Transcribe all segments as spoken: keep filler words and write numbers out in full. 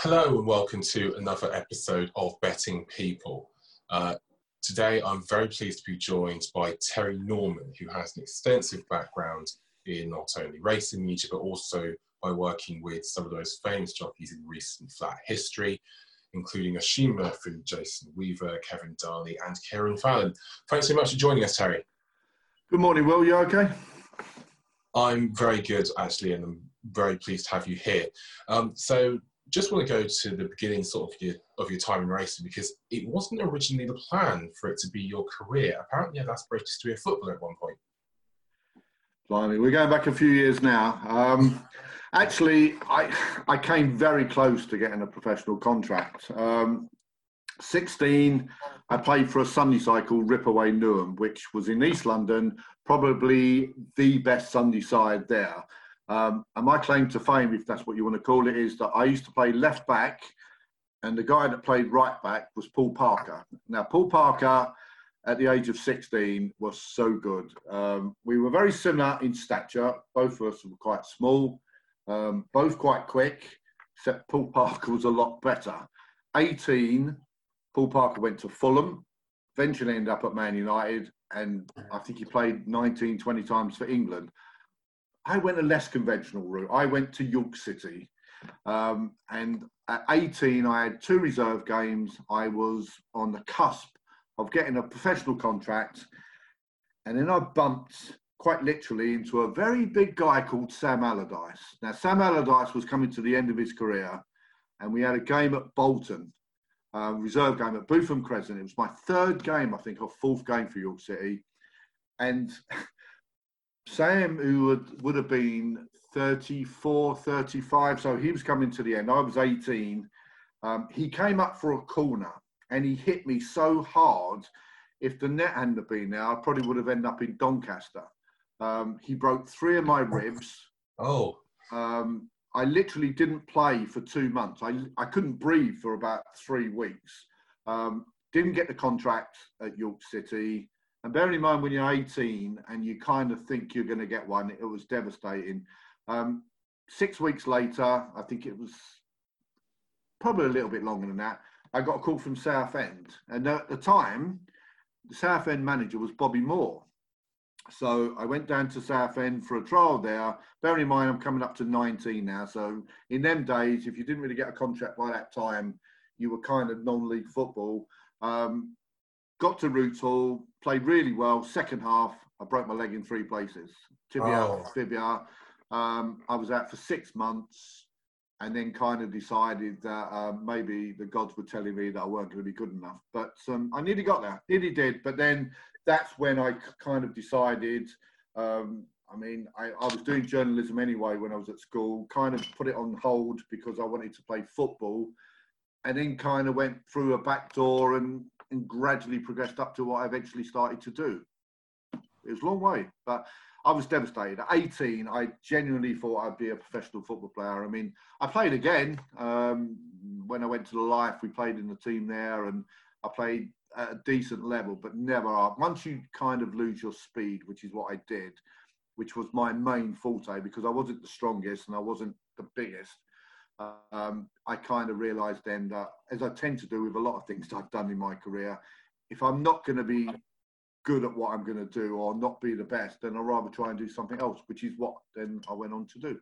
Hello and welcome to another episode of Betting People. Uh, today I'm very pleased to be joined by Terry Norman, who has an extensive background in not only racing media but also by working with some of those famous jockeys in recent flat history, including Oisin Murphy, Jason Weaver, Kevin Darley and Kieran Fallon. Thanks so much for joining us, Terry. Good morning, Will. You okay? I'm very good, actually, and I'm very pleased to have you here. Um, so just want to go to the beginning sort of your, of your time in racing, because it wasn't originally the plan for it to be your career. Apparently you had aspirations to be a footballer at one point. Blimey, we're going back a few years now. Um, actually, I I came very close to getting a professional contract. Um, sixteen, I played for a Sunday side called Ripaway Newham, which was in East London, probably the best Sunday side there. Um, and my claim to fame, if that's what you want to call it, is that I used to play left back, and the guy that played right back was Paul Parker. Now, Paul Parker, at the age of sixteen, was so good. Um, we were very similar in stature. Both of us were quite small, um, both quite quick, except Paul Parker was a lot better. eighteen, Paul Parker went to Fulham, eventually ended up at Man United, and I think he played nineteen, twenty times for England. I went a less conventional route. I went to York City. Um, and at eighteen, I had two reserve games. I was on the cusp of getting a professional contract. And then I bumped quite literally into a very big guy called Sam Allardyce. Now, Sam Allardyce was coming to the end of his career, and we had a game at Bolton, a reserve game at Bootham Crescent. It was my third game, I think, or fourth game for York City. And Sam, who would, would have been thirty-four, thirty-five, so he was coming to the end. I was eighteen. Um, he came up for a corner and he hit me so hard, if the net hadn't have been there, I probably would have ended up in Doncaster. Um, he broke three of my ribs. Oh. Um, I literally didn't play for two months. I, I couldn't breathe for about three weeks. Um, didn't get the contract at York City. And bearing in mind, when you're eighteen and you kind of think you're going to get one, it was devastating. Um, six weeks later, I think it was probably a little bit longer than that, I got a call from Southend. And at the time, the Southend manager was Bobby Moore. So I went down to Southend for a trial there. Bearing in mind, I'm coming up to nineteen now. So in them days, if you didn't really get a contract by that time, you were kind of non-league football. Um, got to Roots Hall, played really well. Second half, I broke my leg in three places. Tibia, Oh. fibia. Um, I was out for six months and then kind of decided that uh, maybe the gods were telling me that I weren't going to be good enough. But um, I nearly got there, nearly did. But then that's when I kind of decided, um, I mean, I, I was doing journalism anyway when I was at school, kind of put it on hold because I wanted to play football, and then kind of went through a back door and and gradually progressed up to what I eventually started to do. It was a long way, but I was devastated. At eighteen, I genuinely thought I'd be a professional football player. I mean, I played again. Um, when I went to the Life, we played in the team there, and I played at a decent level, but never up. Once you kind of lose your speed, which is what I did, which was my main forte, because I wasn't the strongest and I wasn't the biggest, Um, I kind of realised then that, as I tend to do with a lot of things I've done in my career, if I'm not going to be good at what I'm going to do or not be the best, then I'd rather try and do something else, which is what then I went on to do.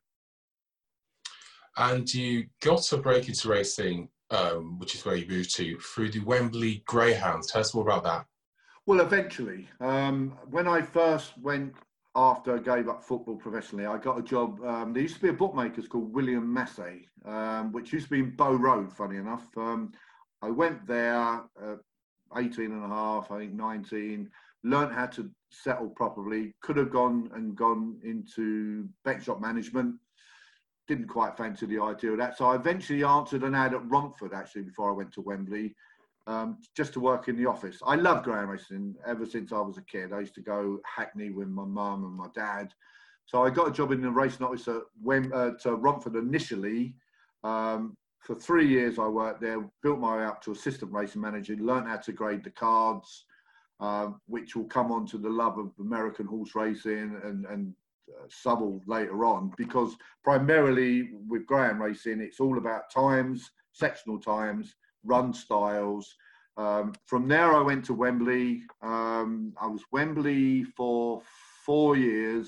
And you got a break into racing, um, which is where you moved to, through the Wembley Greyhounds. Tell us more about that. Well, eventually, um, when I first went, after I gave up football professionally, I got a job. Um, there used to be a bookmakers called William Massey, um, which used to be in Bow Road, funny enough. Um, I went there, uh, eighteen and a half, I think nineteen, learned how to settle properly, could have gone and gone into bet shop management. Didn't quite fancy the idea of that. So I eventually answered an ad at Romford, actually, before I went to Wembley. Um, just to work in the office. I love greyhound racing ever since I was a kid. I used to go Hackney with my mum and my dad. So I got a job in the racing office at Wem- uh, to Romford initially. Um, for three years I worked there, built my way up to assistant racing manager, learned how to grade the cards, uh, which will come on to the love of American horse racing and, and uh, Southwell later on, because primarily with greyhound racing, it's all about times, sectional times, run styles. Um, from there, I went to Wembley. Um, I was Wembley for four years.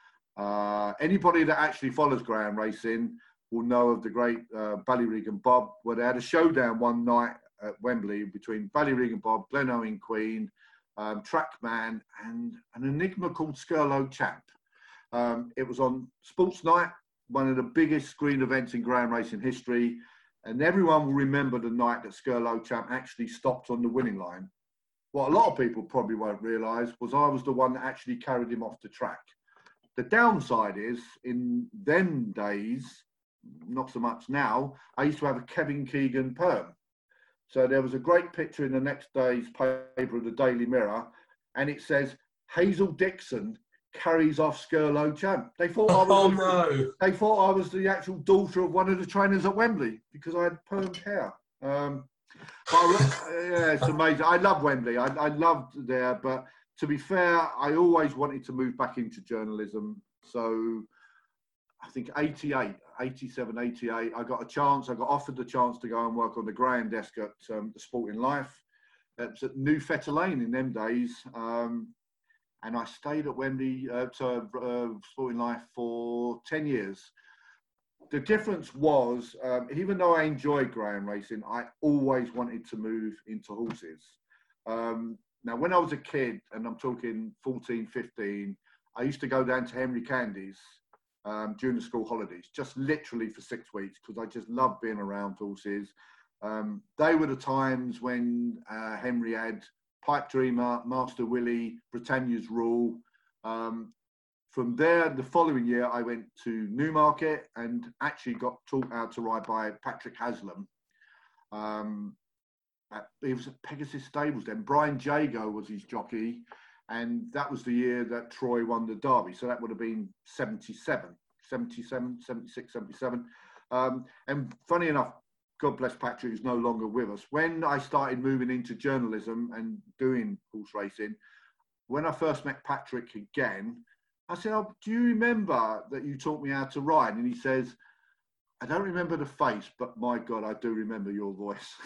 Uh, anybody that actually follows ground racing will know of the great uh, Ballyregan Bob, where they had a showdown one night at Wembley between Ballyregan Bob, Glen Owen Queen, um, Trackman, and an enigma called Skirlow Champ. Um, it was on Sports Night, one of the biggest screen events in ground racing history, and everyone will remember the night that Skirlow Champ actually stopped on the winning line. What a lot of people probably won't realise was I was the one that actually carried him off the track. The downside is, in them days, not so much now, I used to have a Kevin Keegan perm. So there was a great picture in the next day's paper of the Daily Mirror, and it says, Hazel Dixon carries off Skirlow Champ. They thought I was Oh, the, no. They thought I was the actual daughter of one of the trainers at Wembley because I had permed hair. Um, but I, yeah, it's amazing. I love Wembley. I, I loved there, but to be fair, I always wanted to move back into journalism. So I think eighty-eight, eighty-seven, eighty-eight, I got a chance. I got offered the chance to go and work on the graham desk at um, the Sporting Life. It was at New Fetter Lane in them days. Um, and I stayed at Wembley, uh, to, uh, Sporting Life for ten years. The difference was, um, even though I enjoyed graham racing, I always wanted to move into horses. Um, now, when I was a kid, and I'm talking fourteen, fifteen, I used to go down to Henry Candy's um, during the school holidays, just literally for six weeks, because I just loved being around horses. Um, they were the times when uh, Henry had Pipe Dreamer, Master Willie, Britannia's Rule. Um, from there, the following year, I went to Newmarket and actually got taught how to ride by Patrick Haslam. Um, at, it was at Pegasus Stables then. Brian Jago was his jockey, and that was the year that Troy won the Derby. So that would have been seventy-seven, seventy-seven, seventy-six, seventy-seven. Um, and funny enough, God bless Patrick, who's no longer with us. When I started moving into journalism and doing horse racing, when I first met Patrick again, I said, oh, do you remember that you taught me how to ride? And he says, I don't remember the face, but my God, I do remember your voice.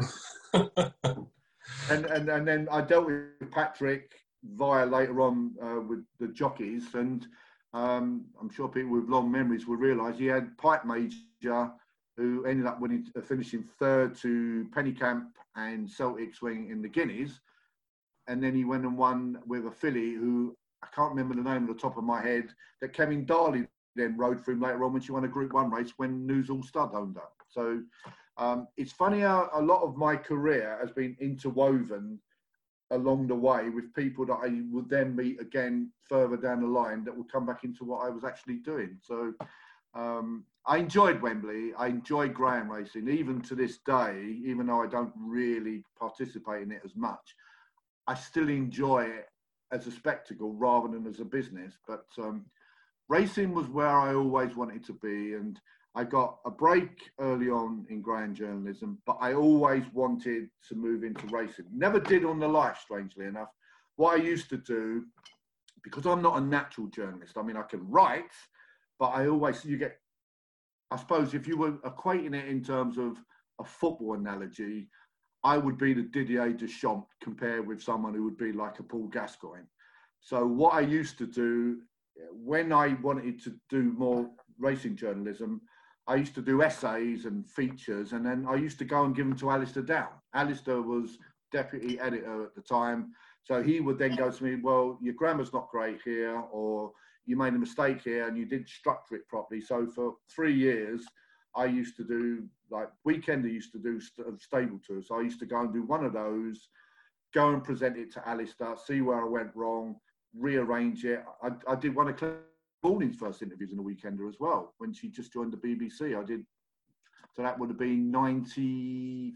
and, and and then I dealt with Patrick via later on uh, with the jockeys. And um, I'm sure people with long memories will realise he had Pipe Major, who ended up winning, uh, finishing third to Pennycamp and Celtic Swing in the Guineas. And then he went and won with a filly who, I can't remember the name on the top of my head, that Kevin Darley then rode for him later on when she won a Group One race when News All Stud owned her. So um, it's funny how a lot of my career has been interwoven along the way with people that I would then meet again further down the line that would come back into what I was actually doing. So um, I enjoyed Wembley. I enjoyed graham racing. Even to this day, even though I don't really participate in it as much, I still enjoy it as a spectacle rather than as a business. But um, racing was where I always wanted to be. And I got a break early on in graham journalism, but I always wanted to move into racing. Never did on the life, strangely enough. What I used to do, because I'm not a natural journalist, I mean, I can write, but I always, you get, I suppose if you were equating it in terms of a football analogy, I would be the Didier Deschamps compared with someone who would be like a Paul Gascoigne. So what I used to do when I wanted to do more racing journalism, I used to do essays and features, and then I used to go and give them to Alistair Down. Alistair was deputy editor at the time. So he would then go to me, well, your grammar's not great here, or you made a mistake here and you didn't structure it properly. So for three years, I used to do, like, Weekender used to do st- stable tours. So I used to go and do one of those, go and present it to Alistair, see where I went wrong, rearrange it. I, I did one of Claire Balding's first interviews in the Weekender as well, when she just joined the B B C. I did, so that would have been ninety-three,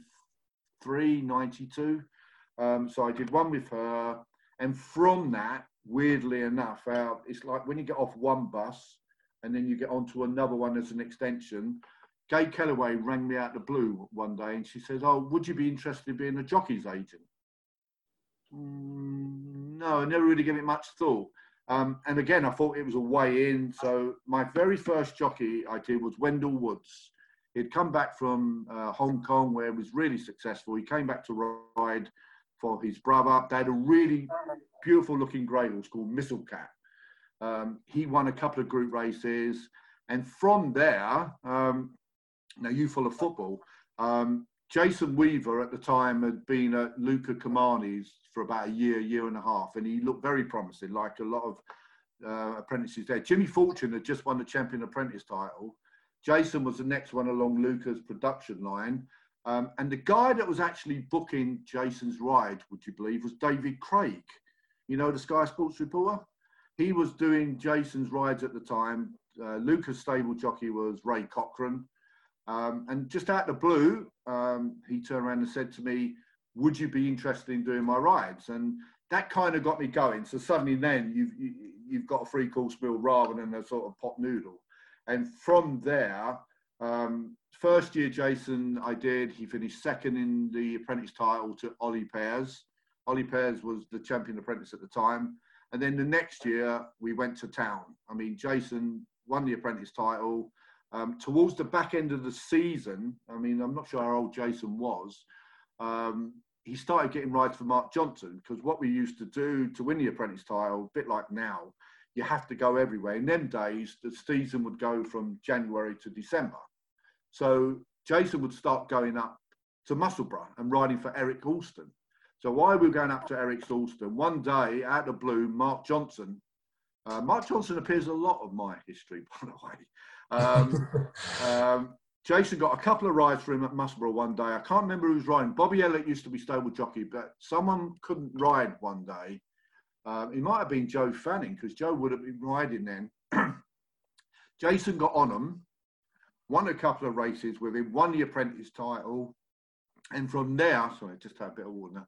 ninety-two. Um, so I did one with her. And from that, weirdly enough, uh, it's like when you get off one bus and then you get onto another one as an extension. Gay Kellaway rang me out the blue one day and she says, oh, would you be interested in being a jockey's agent? Mm, no, I never really gave it much thought. Um, and again, I thought it was a way in. So my very first jockey I did was Wendell Woods. He'd come back from uh, Hong Kong, where he was really successful. He came back to ride for his brother. They had a really beautiful looking grey horse called Mistlecat. Um, he won a couple of group races. And from there, um, now you follow football, um, Jason Weaver at the time had been at Luca Kamani's for about a year, year and a half. And he looked very promising, like a lot of uh, apprentices there. Jimmy Fortune had just won the Champion Apprentice title. Jason was the next one along Luca's production line. Um, and the guy that was actually booking Jason's ride, would you believe, was David Craig. You know, the Sky Sports reporter? He was doing Jason's rides at the time. Uh, Luca's stable jockey was Ray Cochran. Um, and just out of the blue, um, he turned around and said to me, would you be interested in doing my rides? And that kind of got me going. So suddenly then you've, you, you've got a three course meal rather than a sort of pot noodle. And from there, um, first year Jason I did, he finished second in the apprentice title to Ollie Pears. Ollie Pears was the champion apprentice at the time. And then the next year we went to town. I mean, Jason won the apprentice title. Um, towards the back end of the season, I mean, I'm not sure how old Jason was, um, he started getting rides for Mark Johnson, because what we used to do to win the apprentice title, a bit like now, you have to go everywhere. In them days, the season would go from January to December. So Jason would start going up to Musselburgh and riding for Eric Alston. So while we were going up to Eric Alston, one day, out of the blue, Mark Johnson, uh, Mark Johnson appears in a lot of my history, by the way. Um, um, Jason got a couple of rides for him at Musselburgh one day. I can't remember who was riding. Bobby Elliott used to be stable jockey, but someone couldn't ride one day. Um, it might have been Joe Fanning, because Joe would have been riding then. Jason got on him, won a couple of races with him, won the apprentice title. And from there, sorry, just had a bit of water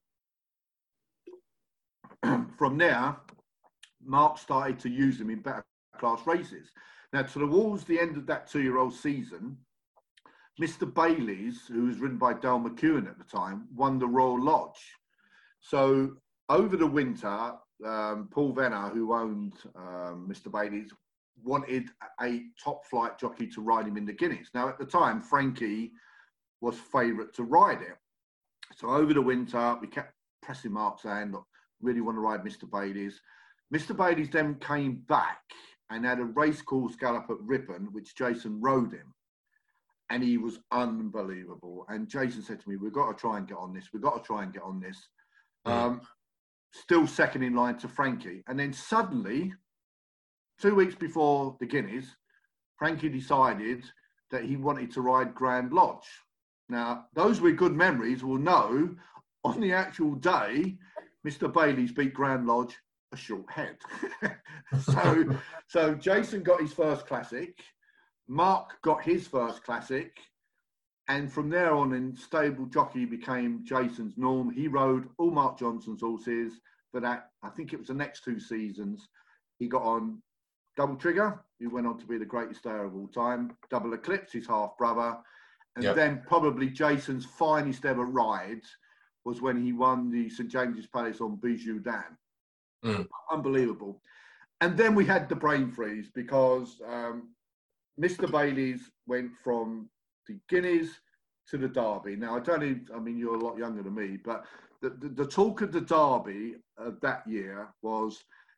now. From there, Mark started to use him in better class races. Now, towards the end of that two-year-old season, Mister Bailey's, who was ridden by Dale McEwen at the time, won the Royal Lodge. So over the winter, um, Paul Venner, who owned um, Mister Bailey's, wanted a top-flight jockey to ride him in the Guineas. Now, at the time, Frankie was favourite to ride it. So over the winter, we kept pressing Mark saying, look, really want to ride Mister Bailey's. Mister Bailey's then came back and had a race course gallop at Ripon, which Jason rode him. And he was unbelievable. And Jason said to me, we've got to try and get on this. We've got to try and get on this. Um, still second in line to Frankie. And then suddenly, two weeks before the Guineas, Frankie decided that he wanted to ride Grand Lodge. Now, those with good memories will know on the actual day, Mister Bailey's beat Grand Lodge a short head. so, so Jason got his first classic. Mark got his first classic. And from there on in, stable jockey became Jason's norm. He rode all Mark Johnson's horses for that. I think it was the next two seasons. He got on Double Trigger, who went on to be the greatest stayer of all time. Double Eclipse, his half brother. And yep. Then probably Jason's finest ever ride was when he won the St James's Palace on Bijou Dan. Mm. Unbelievable. And then we had the brain freeze, because um, Mister Bailey's went from the Guineas to the Derby. Now, I don't even, I mean, you're a lot younger than me, but the, the, the talk of the Derby of that year was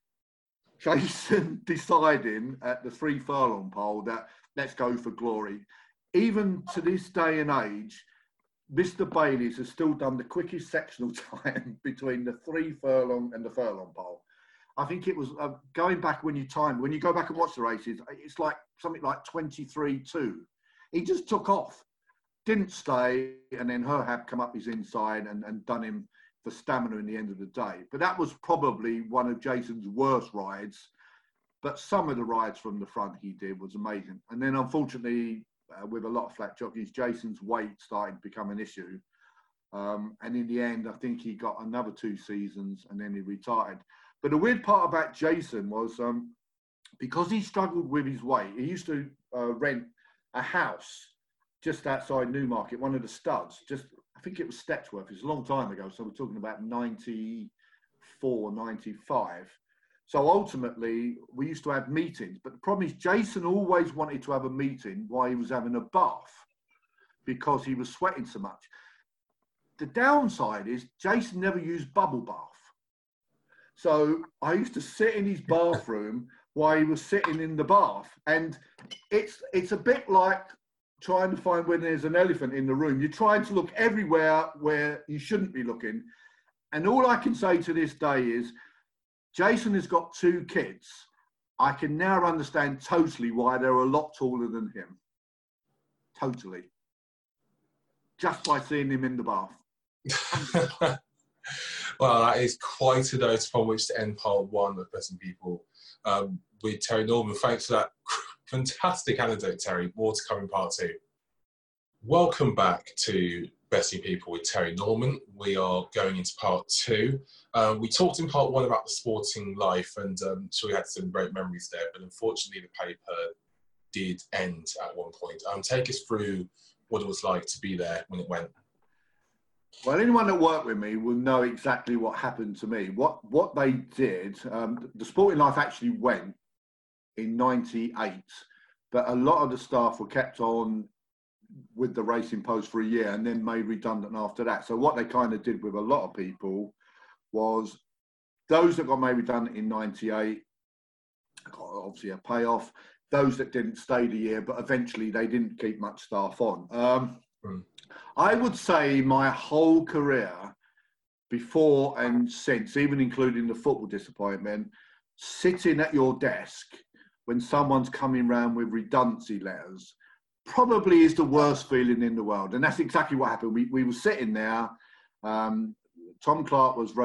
Jason deciding at the three furlong pole that let's go for glory. Even to this day and age, Mister Bailey's has still done the quickest sectional time between the three furlong and the furlong pole. I think it was uh, going back when you time, when you go back and watch the races, it's like something like twenty-three two. He just took off, didn't stay, and then Herhab come up his inside and, and done him for stamina in the end of the day. But that was probably one of Jason's worst rides. But some of the rides from the front he did was amazing. And then unfortunately, uh, with a lot of flat jockeys, Jason's weight started to become an issue. Um, and in the end, I think he got another two seasons and then he retired. But the weird part about Jason was um, because he struggled with his weight, he used to uh, rent a house just outside Newmarket, one of the studs, just, I think it was Stetsworth. It was a long time ago. So we're talking about ninety-four, ninety-five. So ultimately, we used to have meetings. But the problem is Jason always wanted to have a meeting while he was having a bath. because he was sweating so much. The downside is Jason never used bubble bath. So I used to sit in his bathroom while he was sitting in the bath. And it's it's a bit like trying to find when there's an elephant in the room. You're trying to look everywhere where you shouldn't be looking. And all I can say to this day is, Jason has got two kids. I can now understand totally why they're a lot taller than him. Totally. Just by seeing him in the bath. Well, that is quite a note from which to end part one of Betting People um, with Terry Norman. Thanks for that fantastic anecdote, Terry. More to come in part two. Welcome back to Betting People with Terry Norman. We are going into part two. Um, we talked in part one about the sporting life, and um, sure we had some great memories there, but unfortunately the paper did end at one point. Um, take us through what it was like to be there when it went. Well, anyone that worked with me will know exactly what happened to me. What what they did, um, the sporting life actually went in ninety-eight, but a lot of the staff were kept on with the Racing Post for a year and then made redundant after that. So what they kind of did with a lot of people was those that got made redundant in ninety-eight got obviously a payoff. Those that didn't stay the year, but eventually they didn't keep much staff on. Um, mm. I would say my whole career, before and since, even including the football disappointment, sitting at your desk when someone's coming round with redundancy letters probably is the worst feeling in the world. And that's exactly what happened. We we were sitting there. Um, Tom Clark was, uh,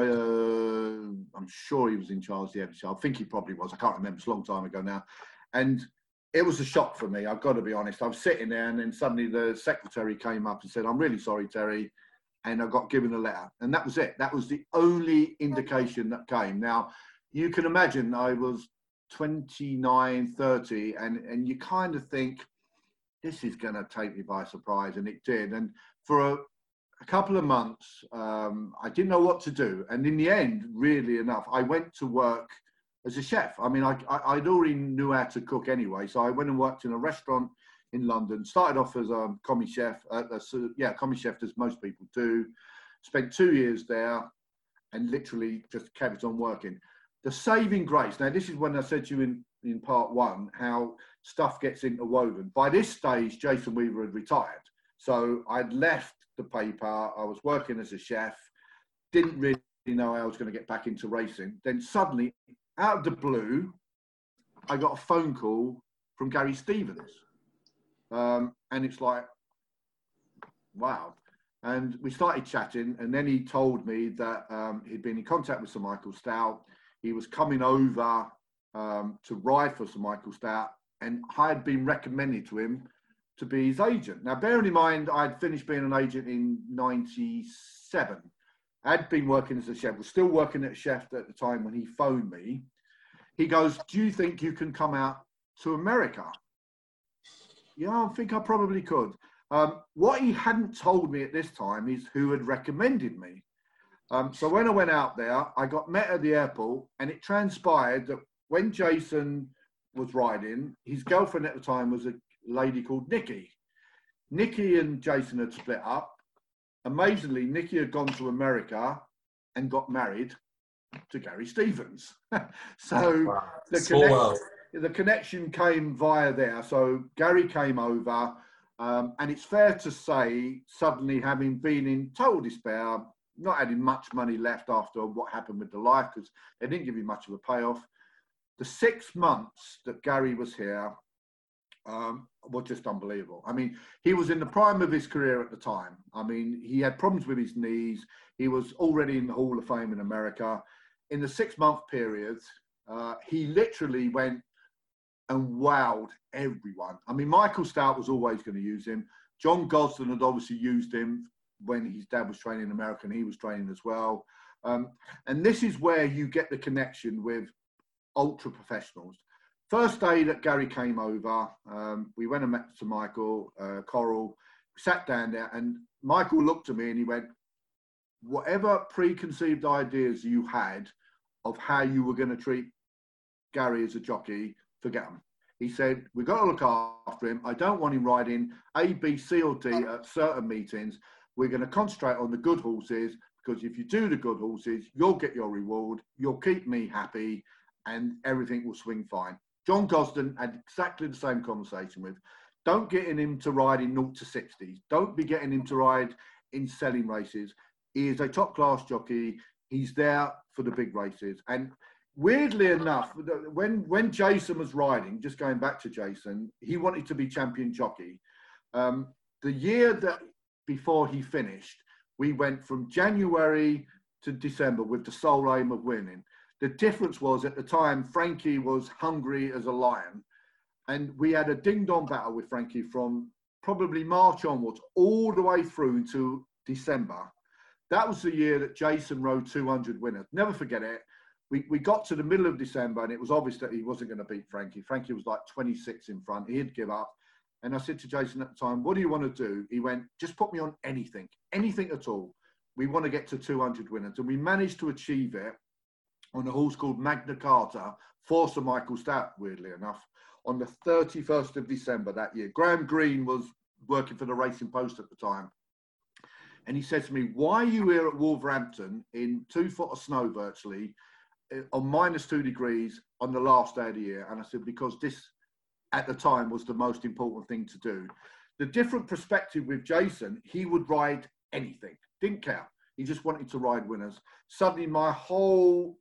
I'm sure he was in charge of the editor. I think he probably was. I can't remember. It's a long time ago now. And it was a shock for me. I've got to be honest. I was sitting there and then suddenly the secretary came up and said, I'm really sorry, Terry. And I got given a letter. And that was it. That was the only indication that came. Now, you can imagine I was twenty-nine, thirty, and, and you kind of think, this is going to take me by surprise. And it did. And for a, a couple of months, um, I didn't know what to do. And in the end, really enough, I went to work as a chef. I mean, I, I, I'd already knew how to cook anyway. So I went and worked in a restaurant in London, started off as a commis chef, uh, a, yeah, commis chef as most people do, spent two years there and literally just kept on working. The saving grace, now this is when I said to you in, in part one, how stuff gets interwoven. By this stage, Jason Weaver had retired. So I'd left the paper, I was working as a chef, didn't really know I was going to get back into racing. Then suddenly, out of the blue, I got a phone call from Gary Stevens. Um, and it's like, wow. And we started chatting, and then he told me that um, he'd been in contact with Sir Michael Stoute. He was coming over um, to ride for Sir Michael Stoute, and I had been recommended to him to be his agent. Now, bearing in mind, I'd finished being an agent in ninety-seven. I'd been working as a chef, was still working at a chef at the time when he phoned me. He goes, do you think you can come out to America? Yeah, I think I probably could. Um, what he hadn't told me at this time is who had recommended me. Um, so when I went out there, I got met at the airport, and it transpired that when Jason was riding, his girlfriend at the time was a lady called Nikki. Nikki and Jason had split up. Amazingly, Nikki had gone to America and got married to Gary Stevens. so wow. the, connect, the connection came via there. So Gary came over, um, and it's fair to say, suddenly having been in total despair, not having much money left after what happened with the life, because they didn't give you much of a payoff. The six months that Gary was here um, were just unbelievable. I mean, he was in the prime of his career at the time. I mean, he had problems with his knees. He was already in the Hall of Fame in America. In the six-month period, uh, he literally went and wowed everyone. I mean, Michael Stoute was always going to use him. John Gosden had obviously used him when his dad was training in America, and he was training as well. Um, and this is where you get the connection with ultra professionals. First day that Gary came over, um, we went and met to Michael, uh, Coral, sat down there, and Michael looked at me and he went, whatever preconceived ideas you had of how you were going to treat Gary as a jockey, forget them. He said, we've got to look after him. I don't want him riding A, B, C or D at certain meetings. We're going to concentrate on the good horses, because if you do the good horses, you'll get your reward. You'll keep me happy and everything will swing fine. John Gosden had exactly the same conversation with. Don't get him to ride in naught to sixties. Don't be getting him to ride in selling races. He is a top class jockey. He's there for the big races. And weirdly enough, when, when Jason was riding, just going back to Jason, he wanted to be champion jockey. Um, the year that before he finished, we went from January to December with the sole aim of winning. The difference was, at the time, Frankie was hungry as a lion. And we had a ding-dong battle with Frankie from probably March onwards, all the way through to December. That was the year that Jason rode two hundred winners. Never forget it. We, we got to the middle of December and it was obvious that he wasn't going to beat Frankie. Frankie was like twenty-six in front. He'd give up. And I said to Jason at the time, what do you want to do? He went, just put me on anything, anything at all. We want to get to two hundred winners. And we managed to achieve it on a horse called Magna Carta for Sir Michael Stoute, weirdly enough, on the thirty-first of December that year. Graham Greene was working for the Racing Post at the time. And he said to me, why are you here at Wolverhampton in two foot of snow virtually, on minus two degrees on the last day of the year? And I said, because this at the time was the most important thing to do. The different perspective with Jason, he would ride anything, didn't care. He just wanted to ride winners. Suddenly my whole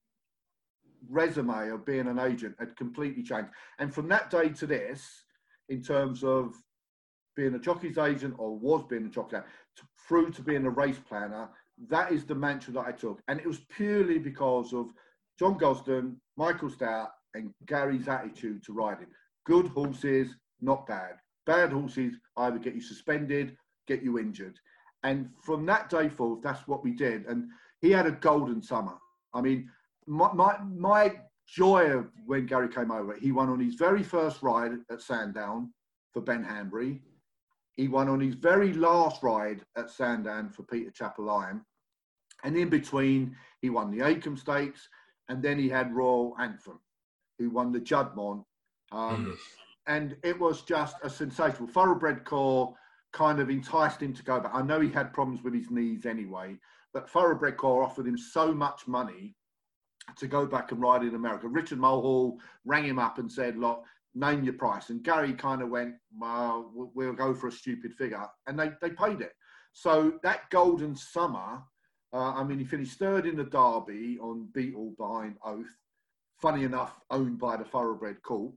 resume of being an agent had completely changed. And from that day to this, in terms of being a jockey's agent, or was being a jockey, to, through to being a race planner, that is the mantra that I took. And it was purely because of John Gosden, Michael Stoute, and Gary's attitude to riding. Good horses, not bad. Bad horses either get you suspended, get you injured. And from that day forth, that's what we did. And he had a golden summer. I mean, my, my, my joy of when Gary came over, he won on his very first ride at Sandown for Ben Hanbury. He won on his very last ride at Sandown for Peter Chapelaine. And in between, he won the Acomb Stakes. And then he had Royal Anthem, who won the Juddmonte. Um, mm. And it was just a sensational. Thoroughbred Corps kind of enticed him to go back. I know he had problems with his knees anyway, but Thoroughbred Corps offered him so much money to go back and ride in America. Richard Mulhall rang him up and said, look, name your price. And Gary kind of went, well, we'll go for a stupid figure. And they, they paid it. So that golden summer, uh, I mean, he finished third in the Derby on Beetle behind Oath. Funny enough, owned by the Thoroughbred Corp.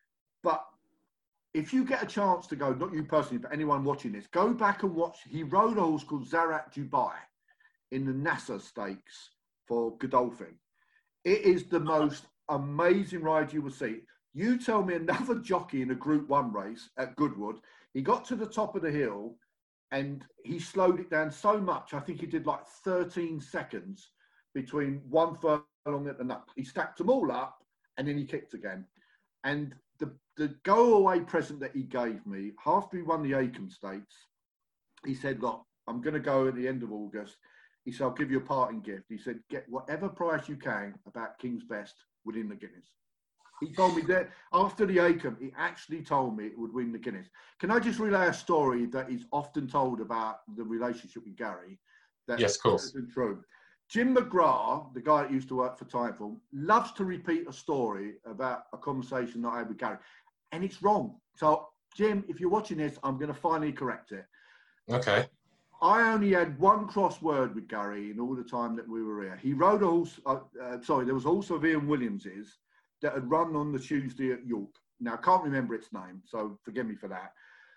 But if you get a chance to go, not you personally, but anyone watching this, go back and watch. He rode a horse called Zarat Dubai in the Nassau Stakes for Godolphin. It is the most amazing ride you will see. You tell me another jockey in a Group One race at Goodwood, he got to the top of the hill and he slowed it down so much. I think he did like thirteen seconds between one furlong at the nut. He stacked them all up and then he kicked again. And the, the go-away present that he gave me, after he won the Acomb Stakes, he said, look, I'm going to go at the end of August. He said, I'll give you a parting gift. He said, get whatever price you can about King's Best within the Guinness. He told me that after the Acomb, he actually told me it would win the Guinness. Can I just relay a story that is often told about the relationship with Gary? That yes, of course. Isn't true. Jim McGrath, the guy that used to work for Timeform, loves to repeat a story about a conversation that I had with Gary. And it's wrong. So, Jim, if you're watching this, I'm going to finally correct it. Okay. I only had one crossword with Gary in all the time that we were here. He rode a horse, uh, uh, sorry, there was also Ian Williams's that had run on the Tuesday at York. Now, I can't remember its name, so forgive me for that.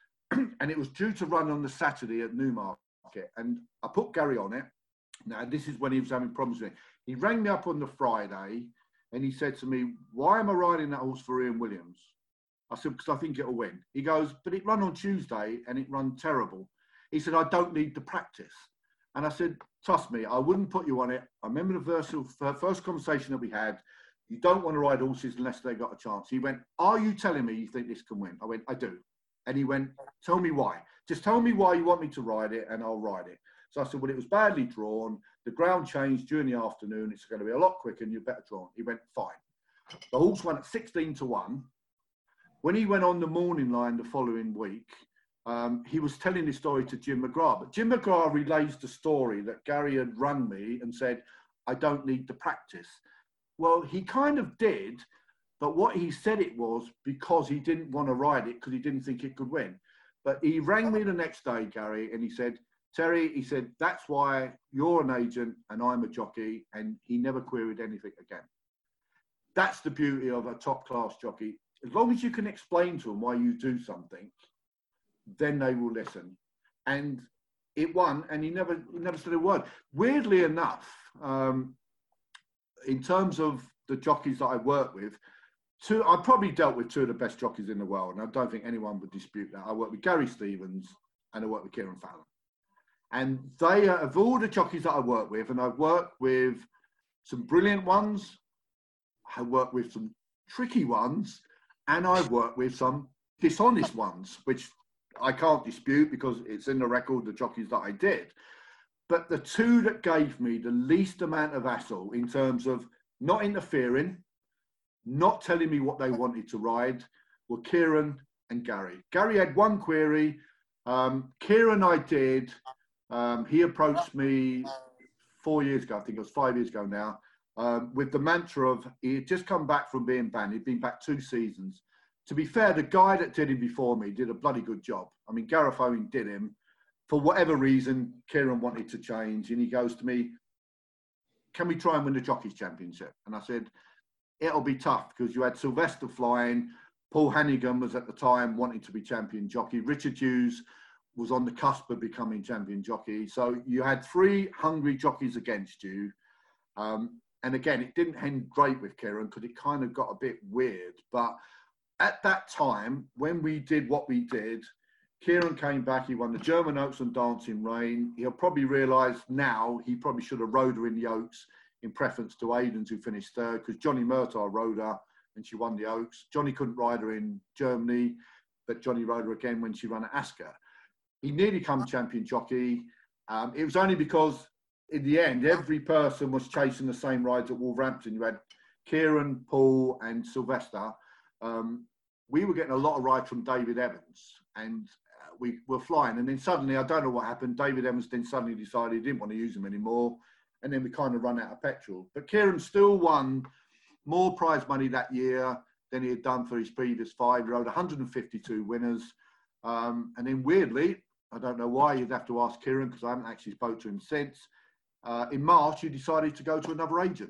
And it was due to run on the Saturday at Newmarket. And I put Gary on it. Now, this is when he was having problems with it. He rang me up on the Friday and he said to me, why am I riding that horse for Ian Williams? I said, because I think it'll win. He goes, but it ran on Tuesday and it ran terrible. He said, I don't need the practice. And I said, trust me, I wouldn't put you on it. I remember the first, first conversation that we had. You don't want to ride horses unless they got a chance. He went, are you telling me you think this can win? I went, I do. And he went, tell me why. Just tell me why you want me to ride it and I'll ride it. So I said, well, it was badly drawn. The ground changed during the afternoon. It's going to be a lot quicker and you're better drawn. He went, fine. The horse went at sixteen to one. When he went on the morning line the following week, um, he was telling his story to Jim McGrath. But Jim McGrath relays the story that Gary had rung me and said, I don't need to practice. Well, he kind of did, but what he said it was because he didn't want to ride it because he didn't think it could win. But he rang me the next day, Gary, and he said, Terry, he said, that's why you're an agent and I'm a jockey, and he never queried anything again. That's the beauty of a top-class jockey. As long as you can explain to them why you do something, then they will listen. And it won, and he never, he never said a word. Weirdly enough, um, in terms of the jockeys that I work with, two, I probably dealt with two of the best jockeys in the world, and I don't think anyone would dispute that. I worked with Gary Stevens and I worked with Kieran Fallon. And they are, of all the jockeys that I work with, and I've worked with some brilliant ones, I worked with some tricky ones, and I've worked with some dishonest ones, which I can't dispute because it's in the record, the jockeys that I did. But the two that gave me the least amount of hassle in terms of not interfering, not telling me what they wanted to ride, were Kieran and Gary. Gary had one query. Um, Kieran I did. Um, he approached me four years ago, I think it was five years ago now, um, with the mantra of he had just come back from being banned. He'd been back two seasons. To be fair, the guy that did him before me did a bloody good job. I mean, Gareth Owen did him. For whatever reason, Kieran wanted to change, and he goes to me, can we try and win the Jockeys Championship? And I said, it'll be tough because you had Sylvester flying, Paul Hannigan was at the time wanting to be champion jockey, Richard Hughes was on the cusp of becoming champion jockey. So you had three hungry jockeys against you. Um, and again, it didn't end great with Kieran because it kind of got a bit weird. But at that time, when we did what we did, Kieran came back, he won the German Oaks and Dancing Rain. He'll probably realise now he probably should have rode her in the Oaks in preference to Aidan's, who finished third, because Johnny Murtaugh rode her and she won the Oaks. Johnny couldn't ride her in Germany, but Johnny rode her again when she ran at Asker. He nearly became champion jockey. Um, it was only because in the end, every person was chasing the same rides at Wolverhampton. You had Kieran, Paul and Sylvester. Um, we were getting a lot of rides from David Evans, and uh, we were flying. And then suddenly, I don't know what happened, David Evans then suddenly decided he didn't want to use him anymore. And then we kind of run out of petrol. But Kieran still won more prize money that year than he had done for his previous five. He rode one hundred fifty-two winners. Um, and then weirdly, I don't know why, you'd have to ask Kieran because I haven't actually spoke to him since. Uh, in March, he decided to go to another agent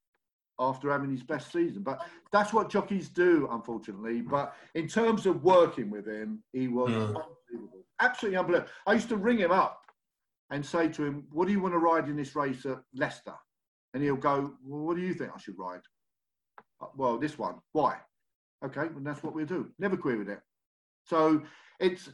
after having his best season. But that's what jockeys do, unfortunately. But in terms of working with him, he was mm. unbelievable. Absolutely unbelievable. I used to ring him up and say to him, what do you want to ride in this race at Leicester? And he'll go, well, what do you think I should ride? Well, this one. Why? Okay, well, that's what we'll do. Never queried it. So it's...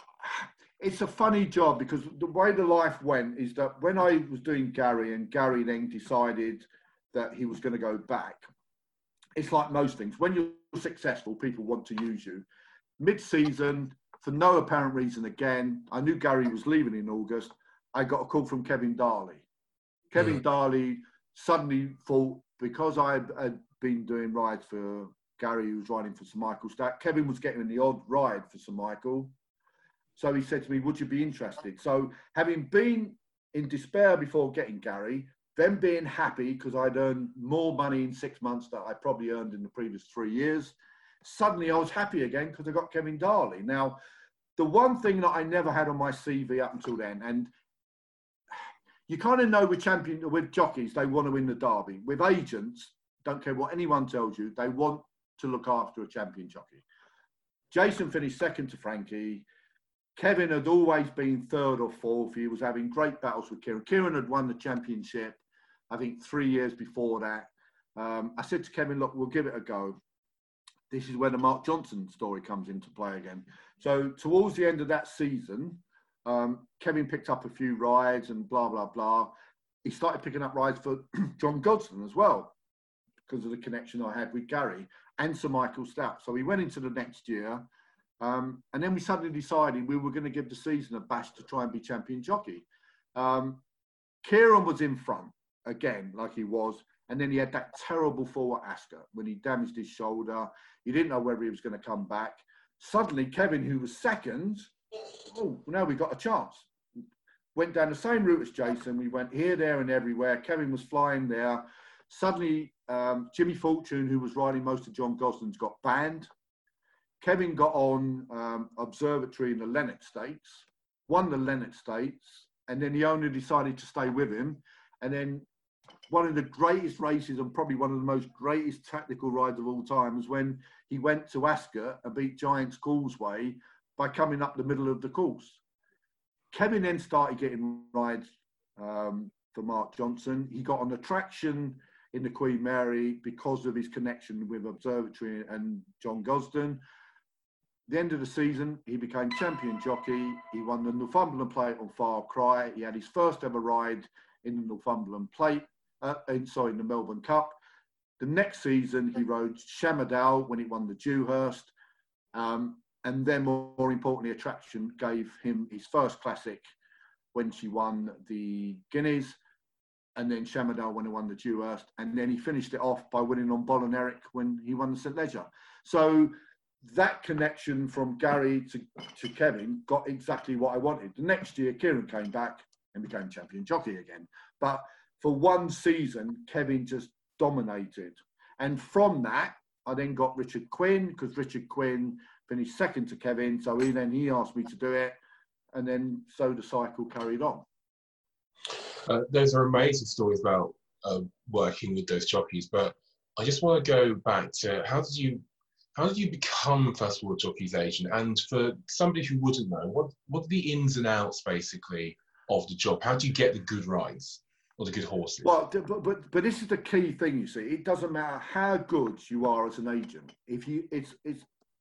It's a funny job because the way the life went is that when I was doing Gary and Gary then decided that he was going to go back, it's like most things. When you're successful, people want to use you. Mid-season, for no apparent reason again, I knew Gary was leaving in August. I got a call from Kevin Darley. Kevin mm. Darley suddenly thought, because I had been doing rides for Gary, who was riding for Sir Michael Stack, Kevin was getting the odd ride for Sir Michael. So he said to me, would you be interested? So having been in despair before getting Gary, then being happy because I'd earned more money in six months than I probably earned in the previous three years, suddenly I was happy again because I got Kevin Darley. Now, the one thing that I never had on my C V up until then, and you kind of know with champion, with jockeys, they want to win the Derby. With agents, don't care what anyone tells you, they want to look after a champion jockey. Jason finished second to Frankie. Kevin had always been third or fourth. He was having great battles with Kieran. Kieran had won the championship, I think, three years before that. Um, I said to Kevin, look, we'll give it a go. This is where the Mark Johnson story comes into play again. So towards the end of that season, um, Kevin picked up a few rides and blah, blah, blah. He started picking up rides for John Godson as well because of the connection I had with Gary and Sir Michael Stout. So we went into the next year. Um, and then we suddenly decided we were going to give the season a bash to try and be champion jockey. Um, Kieran was in front again, like he was. And then he had that terrible fall at Ascot when he damaged his shoulder. He didn't know whether he was going to come back. Suddenly, Kevin, who was second, oh, now we got a chance. Went down the same route as Jason. We went here, there, and everywhere. Kevin was flying there. Suddenly, um, Jimmy Fortune, who was riding most of John Gosden's, got banned. Kevin got on um, Observatory in the Lennox Stakes, won the Lennox Stakes, and then the owner decided to stay with him. And then one of the greatest races and probably one of the most greatest tactical rides of all time was when he went to Ascot and beat Giant's Causeway by coming up the middle of the course. Kevin then started getting rides um, for Mark Johnson. He got on the traction in the Queen Mary because of his connection with Observatory and John Gosden. The end of the season, he became champion jockey. He won the Northumberland Plate on Far Cry. He had his first ever ride in the Northumberland Plate, uh, in, sorry, in the Melbourne Cup. The next season, he rode Shamardale when he won the Dewhurst. Um, and then, more, more importantly, Attraction gave him his first classic when she won the Guineas. And then Shamardale when he won the Dewhurst. And then he finished it off by winning on Bol and Eric when he won the Saint Leger. So that connection from Gary to, to Kevin got exactly what I wanted. The next year, Kieran came back and became champion jockey again. But for one season, Kevin just dominated. And from that, I then got Richard Quinn, because Richard Quinn finished second to Kevin. So he then he asked me to do it. And then so the cycle carried on. Uh, those are amazing stories about uh, working with those jockeys. But I just want to go back to how did you how did you become, first of all, a jockey's agent? And for somebody who wouldn't know, what what are the ins and outs, basically, of the job? How do you get the good rides or the good horses? Well, but, but but this is the key thing, you see. It doesn't matter how good you are as an agent. If you, it's it's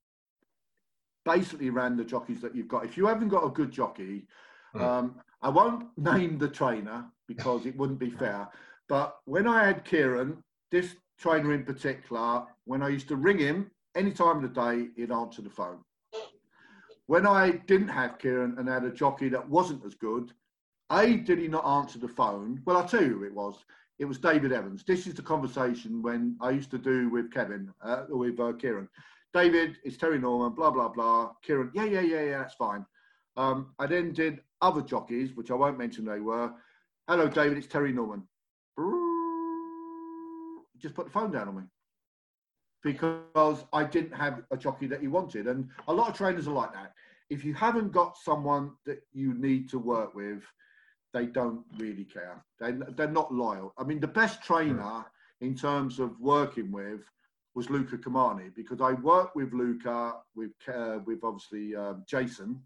basically around the jockeys that you've got. If you haven't got a good jockey, mm. um, I won't name the trainer because it wouldn't be fair. But when I had Kieran, this trainer in particular, when I used to ring him, any time of the day, he'd answer the phone. When I didn't have Kieran and had a jockey that wasn't as good, A, did he not answer the phone? Well, I'll tell you who it was. It was David Evans. This is the conversation when I used to do with Kevin, uh, with uh, Kieran. David, it's Terry Norman, blah, blah, blah. Kieran, yeah, yeah, yeah, yeah, that's fine. Um, I then did other jockeys, which I won't mention they were. Hello, David, it's Terry Norman. Just put the phone down on me. Because I didn't have a jockey that he wanted. And a lot of trainers are like that. If you haven't got someone that you need to work with, they don't really care. They, they're not loyal. I mean, the best trainer in terms of working with was Luca Kamani, because I worked with Luca, with, uh, with obviously um, Jason.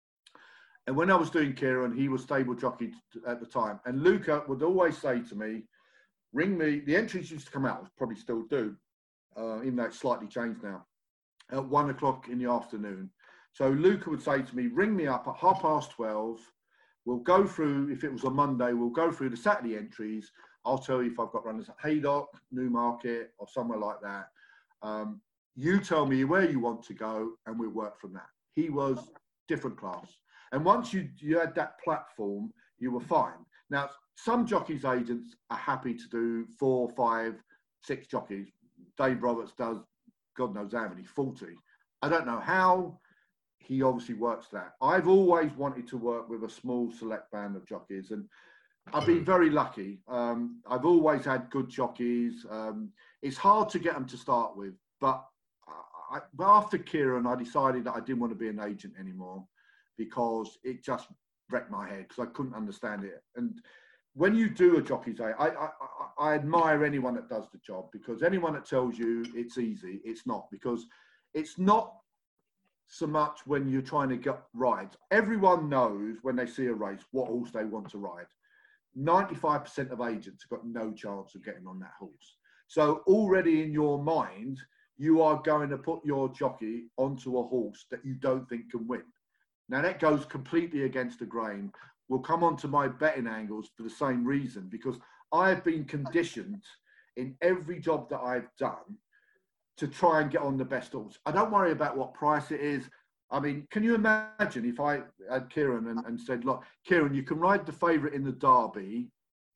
And when I was doing Kieran, he was stable jockey at the time. And Luca would always say to me, ring me, the entries used to come out, probably still do, uh, even though it's slightly changed now, at one o'clock in the afternoon. So Luca would say to me, ring me up at half past twelve. We'll go through, if it was a Monday, we'll go through the Saturday entries. I'll tell you if I've got runners at Haydock, Newmarket, or somewhere like that. Um, you tell me where you want to go, and we'll work from that. He was different class. And once you, you had that platform, you were fine. Now, some jockeys' agents are happy to do four, five, six jockeys. Dave Roberts does, God knows how many, forty. I don't know how. He obviously works that. I've always wanted to work with a small select band of jockeys, and I've been very lucky. Um, I've always had good jockeys. Um, it's hard to get them to start with, but, I, but after Kieran, I decided that I didn't want to be an agent anymore because it just wrecked my head because I couldn't understand it. And when you do a jockey's agent, I, I, I, I admire anyone that does the job, because anyone that tells you it's easy, it's not, because it's not so much when you're trying to get rides. Everyone knows when they see a race what horse they want to ride. ninety-five percent of agents have got no chance of getting on that horse. So already in your mind, you are going to put your jockey onto a horse that you don't think can win. Now that goes completely against the grain. We'll come on to my betting angles for the same reason, because I've been conditioned in every job that I've done to try and get on the best horse. I don't worry about what price it is. I mean, can you imagine if I had Kieran and, and said, look, Kieran, you can ride the favourite in the Derby. It's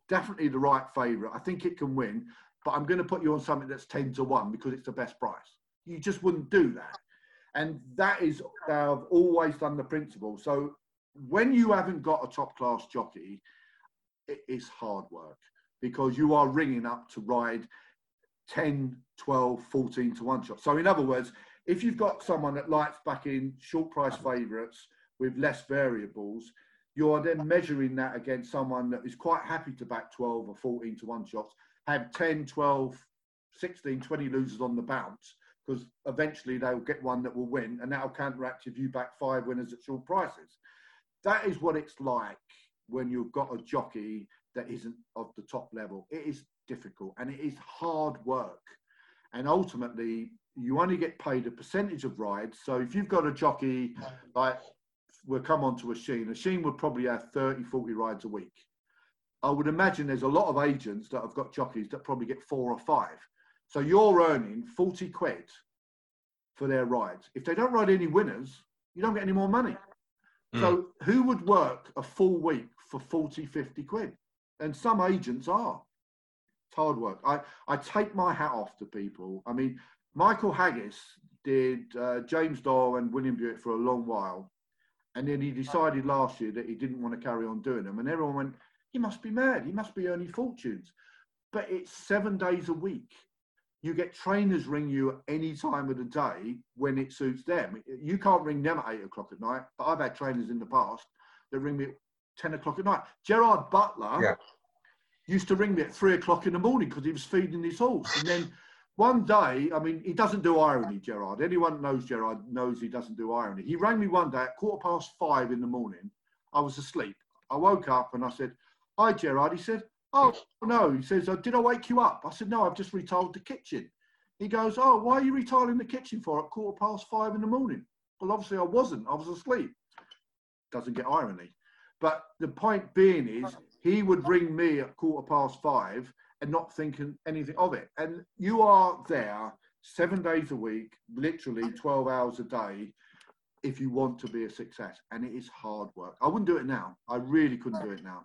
definitely the right favourite. I think it can win, but I'm going to put you on something that's ten to one because it's the best price. You just wouldn't do that. And that is, I've always done the principle. So when you haven't got a top class jockey, it is hard work because you are ringing up to ride ten, twelve, fourteen to one shots. So in other words, if you've got someone that likes backing short price favourites with less variables, you are then measuring that against someone that is quite happy to back twelve or fourteen to one shots, have ten, twelve, sixteen, twenty losers on the bounce, because eventually they'll get one that will win, and that'll counteract if you back five winners at short prices. That is what it's like when you've got a jockey that isn't of the top level. It is difficult and it is hard work. And ultimately, you only get paid a percentage of rides. So if you've got a jockey, like we'll come on to Oisin, Oisin would probably have thirty, forty rides a week. I would imagine there's a lot of agents that have got jockeys that probably get four or five. So you're earning forty quid for their rides. If they don't ride any winners, you don't get any more money. Mm. So who would work a full week for forty, fifty quid? And some agents are. It's hard work. I, I take my hat off to people. I mean, Michael Haggis did uh, James Doyle and William Buick for a long while. And then he decided last year that he didn't want to carry on doing them. And everyone went, he must be mad. He must be earning fortunes. But it's seven days a week. You get trainers ring you at any time of the day when it suits them. You can't ring them at eight o'clock at night. But I've had trainers in the past that ring me at ten o'clock at night. Gerard Butler yeah. used to ring me at three o'clock in the morning because he was feeding his horse. And then one day, I mean, he doesn't do irony, Gerard. Anyone that knows Gerard knows he doesn't do irony. He rang me one day at quarter past five in the morning. I was asleep. I woke up and I said, hi, Gerard. He said, oh, no. He says, did I wake you up? I said, no, I've just retiled the kitchen. He goes, oh, why are you retiling the kitchen for at quarter past five in the morning? Well, obviously I wasn't. I was asleep. Doesn't get irony. But the point being is, he would ring me at quarter past five and not thinking anything of it. And you are there seven days a week, literally twelve hours a day, if you want to be a success. And it is hard work. I wouldn't do it now. I really couldn't do it now.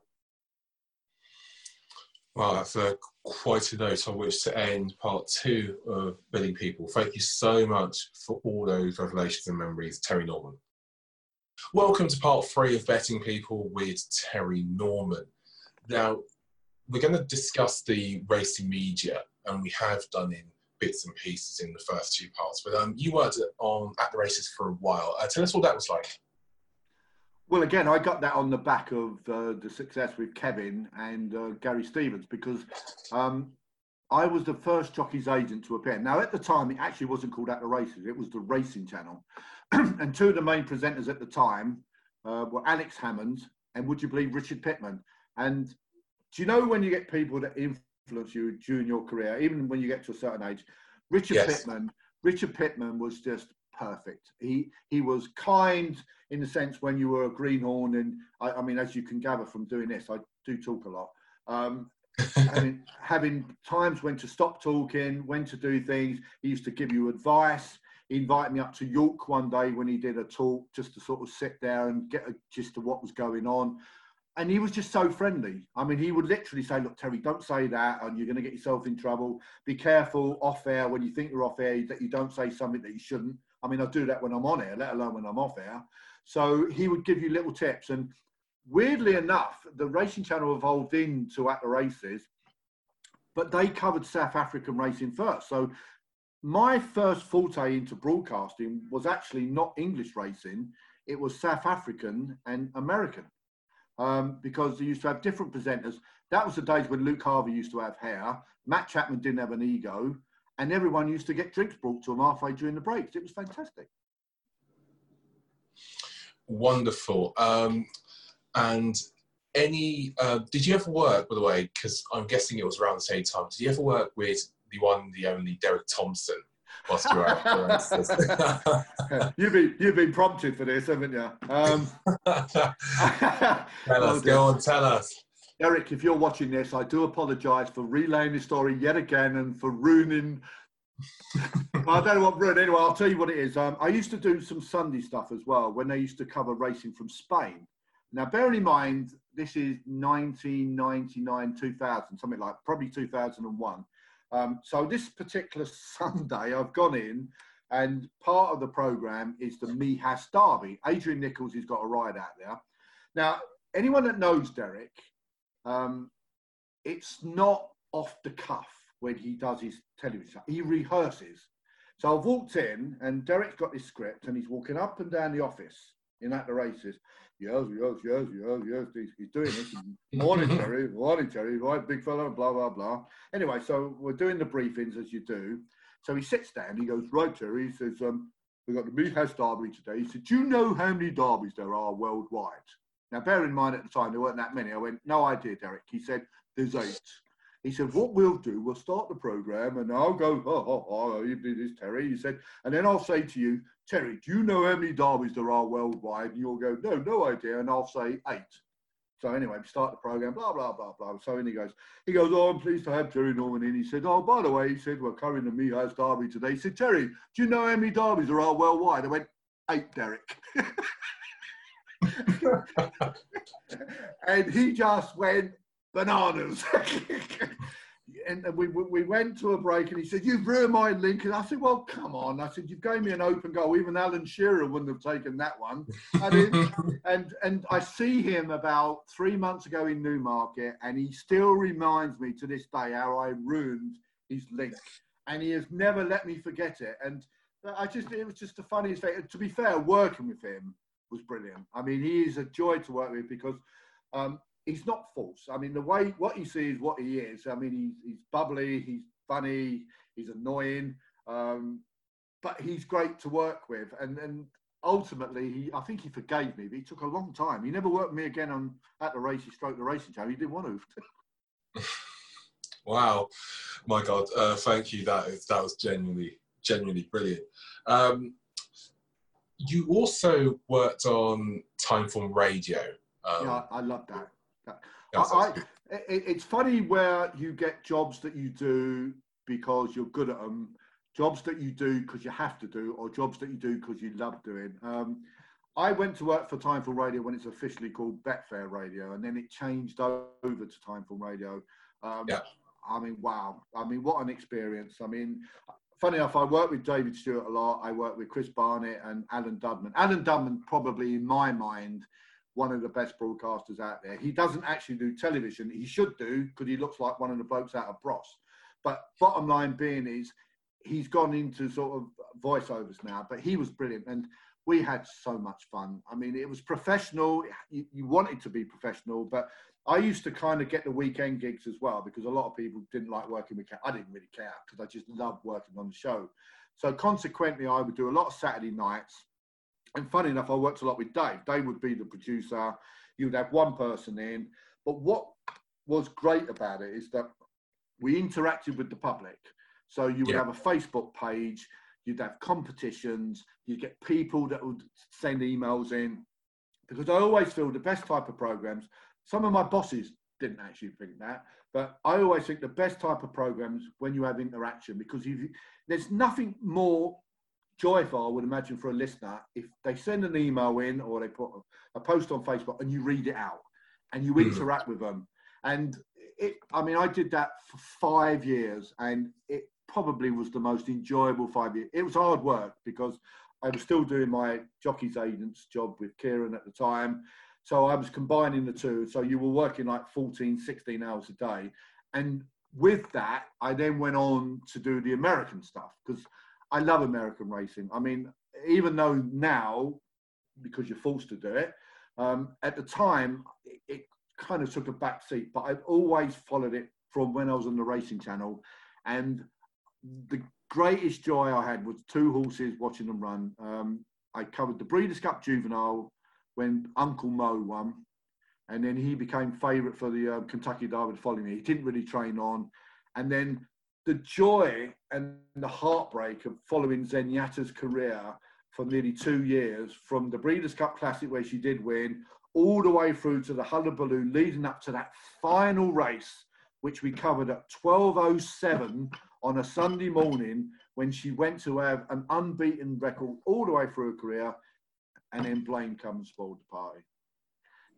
Well, that's a, quite a note on which to end part two of Betting People. Thank you so much for all those revelations and memories, Terry Norman. Welcome to part three of Betting People with Terry Norman. Now, we're going to discuss the racing media, and we have done in bits and pieces in the first two parts. But um, you worked at, on, at the races for a while. Uh, tell us what that was like. Well, again, I got that on the back of uh, the success with Kevin and uh, Gary Stevens, because um, I was the first jockey's agent to appear. Now, at the time, it actually wasn't called At the Races. It was the Racing Channel. And two of the main presenters at the time uh, were Alex Hammond and, would you believe, Richard Pittman. And do you know when you get people that influence you during your career, even when you get to a certain age? Richard yes. Pittman, Richard Pittman was just perfect. He he was kind in the sense when you were a greenhorn, and I, I mean, as you can gather from doing this, I do talk a lot. Um, having, having times when to stop talking, when to do things. He used to give you advice. He invited me up to York one day when he did a talk, just to sort of sit there and get a gist of what was going on. And he was just so friendly. I mean, he would literally say, look, Terry, don't say that, and you're going to get yourself in trouble. Be careful off air when you think you're off air, that you don't say something that you shouldn't. I mean, I do that when I'm on air, let alone when I'm off air. So he would give you little tips. And weirdly enough, the Racing Channel evolved into At the Races, but they covered South African racing first. So my first forte into broadcasting was actually not English racing. It was South African and American. Um, because they used to have different presenters. That was the days when Luke Harvey used to have hair, Matt Chapman didn't have an ego, and everyone used to get drinks brought to them halfway during the breaks. It was fantastic. Wonderful. Um, and any, uh, did you ever work, by the way, because I'm guessing it was around the same time, did you ever work with the one, the only Derek Thompson? Whilst you were out you've been you've been prompted for this, haven't you? Um, tell us, go on, tell us. Eric, if you're watching this, I do apologise for relaying the story yet again and for ruining. I don't know what ruined. Anyway, I'll tell you what it is. Um, I used to do some Sunday stuff as well when they used to cover racing from Spain. Now, bearing in mind this is nineteen ninety-nine, two thousand, something like, probably two thousand one. Um, so this particular Sunday, I've gone in, and part of the program is the Mihas Derby. Adrian Nichols has got a ride out there. Now, anyone that knows Derek, um, it's not off the cuff when he does his television. He rehearses. So I've walked in, and Derek's got his script, and he's walking up and down the office in At the Races. Yes, yes, yes, yes, yes. He's, he's doing this. Morning, Terry. Morning, Terry. Right, big fella, blah, blah, blah. Anyway, so we're doing the briefings as you do. So he sits down. He goes, right, Terry. He says, um, we've got the Mihas Derby today. He said, do you know how many derbies there are worldwide? Now, bear in mind at the time, there weren't that many. I went, no idea, Derek. He said, there's eight. He said, what we'll do, we'll start the program, and I'll go, oh, oh, oh, you did this, Terry. He said, and then I'll say to you, Terry, do you know how many derbies there are worldwide? And you'll go, no, no idea. And I'll say eight. So anyway, we start the program, blah, blah, blah, blah. So in he goes, he goes, oh, I'm pleased to have Terry Norman in. He said, oh, by the way, he said, we're covering the Mihas Derby today. He said, Terry, do you know how many derbies there are worldwide? I went, eight, Derek. And he just went bananas. And we, we went to a break, and he said, you've ruined my link. And I said, well, come on. I said, you've gave me an open goal. Even Alan Shearer wouldn't have taken that one. I mean, and, and I see him about three months ago in Newmarket, and he still reminds me to this day how I ruined his link. And he has never let me forget it. And I just, it was just the funniest thing. To be fair, working with him was brilliant. I mean, he is a joy to work with because um, he's not false. I mean, the way, what you see is what he is. I mean, he's, he's bubbly, he's funny, he's annoying, um, but he's great to work with. And, and ultimately, he, I think he forgave me, but it took a long time. He never worked with me again on At the Racing Stroke the Racing Channel. He didn't want to. Wow, my God, uh, thank you. That is, that was genuinely, genuinely brilliant. Um, you also worked on Timeform Radio. Um, yeah, I, I love that. that I, I, it, it's funny where you get jobs that you do because you're good at them, jobs that you do because you have to do, or jobs that you do because you love doing. Um, I went to work for Timeform Radio when it's officially called Betfair Radio, and then it changed over to Timeform Radio. Um, yeah. I mean, wow. I mean, what an experience. I mean, funny enough, I work with David Stewart a lot. I work with Chris Barnett and Alan Dudman. Alan Dudman, probably in my mind, one of the best broadcasters out there. He doesn't actually do television. He should do, because he looks like one of the blokes out of Bros. But bottom line being is, he's gone into sort of voiceovers now, but he was brilliant. And we had so much fun. I mean, it was professional. You, you wanted to be professional, but I used to kind of get the weekend gigs as well, because a lot of people didn't like working with, I didn't really care, because I just loved working on the show. So consequently, I would do a lot of Saturday nights. And funny enough, I worked a lot with Dave. Dave would be the producer. You would have one person in. But what was great about it is that we interacted with the public. So you would yeah. have a Facebook page, you'd have competitions, you'd get people that would send emails in. Because I always feel the best type of programs, some of my bosses didn't actually think that, but I always think the best type of programs when you have interaction, because you, there's nothing more joyful, I would imagine, for a listener if they send an email in or they put a post on Facebook and you read it out and you interact with them. And it, I mean, I did that for five years and it probably was the most enjoyable five years. It was hard work because I was still doing my jockey's agent's job with Kieran at the time. So I was combining the two. So you were working like fourteen, sixteen hours a day. And with that, I then went on to do the American stuff because I love American racing. I mean, even though now, because you're forced to do it, um, at the time, it, it kind of took a back seat. But I've always followed it from when I was on the Racing Channel. And the greatest joy I had was two horses watching them run. Um, I covered the Breeders' Cup Juvenile when Uncle Mo won, and then he became favourite for the uh, Kentucky Derby the following year. He didn't really train on. And then the joy and the heartbreak of following Zenyatta's career for nearly two years, from the Breeders' Cup Classic where she did win, all the way through to the Hullabaloo leading up to that final race, which we covered at twelve oh seven on a Sunday morning when she went to have an unbeaten record all the way through her career. And then Blaine comes and spoiled the party.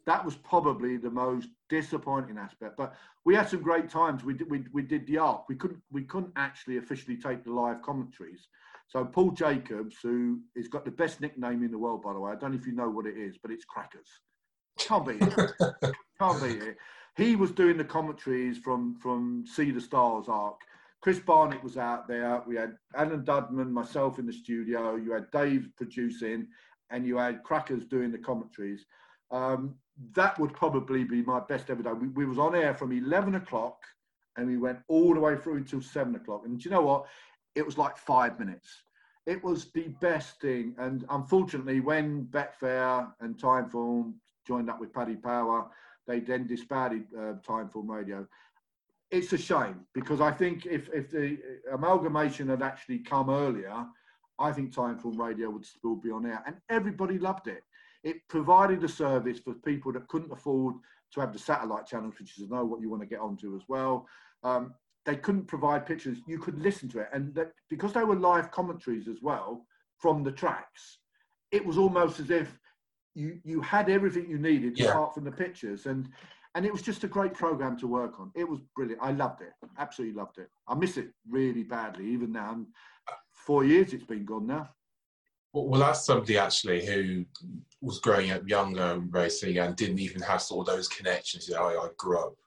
that was probably the most disappointing aspect. But we had some great times. We did we, we did the Arc. We couldn't we couldn't actually officially take the live commentaries. So Paul Jacobs, who has got the best nickname in the world, by the way, I don't know if you know what it is, but it's Crackers. Can't beat it. Can't beat it. He was doing the commentaries from from See the Stars Arc. Chris Barnett was out there. We had Alan Dudman, myself in the studio. You had Dave producing, and you had Crackers doing the commentaries. Um, that would probably be my best ever day. We, we was on air from eleven o'clock, and we went all the way through until seven o'clock. And do you know what? It was like five minutes. It was the best thing. And unfortunately, when Betfair and Timeform joined up with Paddy Power, they then disbanded uh, Timeform Radio. It's a shame, because I think if, if the amalgamation had actually come earlier, I think Timeform Radio would still be on air, and everybody loved it. It provided a service for people that couldn't afford to have the satellite channels, which is know what you want to get onto as well. Um, they couldn't provide pictures. You could listen to it, and that, because they were live commentaries as well from the tracks, it was almost as if you you had everything you needed yeah. apart from the pictures. And And it was just a great program to work on. It was brilliant. I loved it. Absolutely loved it. I miss it really badly, even now. Four years it's been gone now. Well, well as somebody actually who was growing up younger and racing and didn't even have sort of those connections, you know, I, I grew up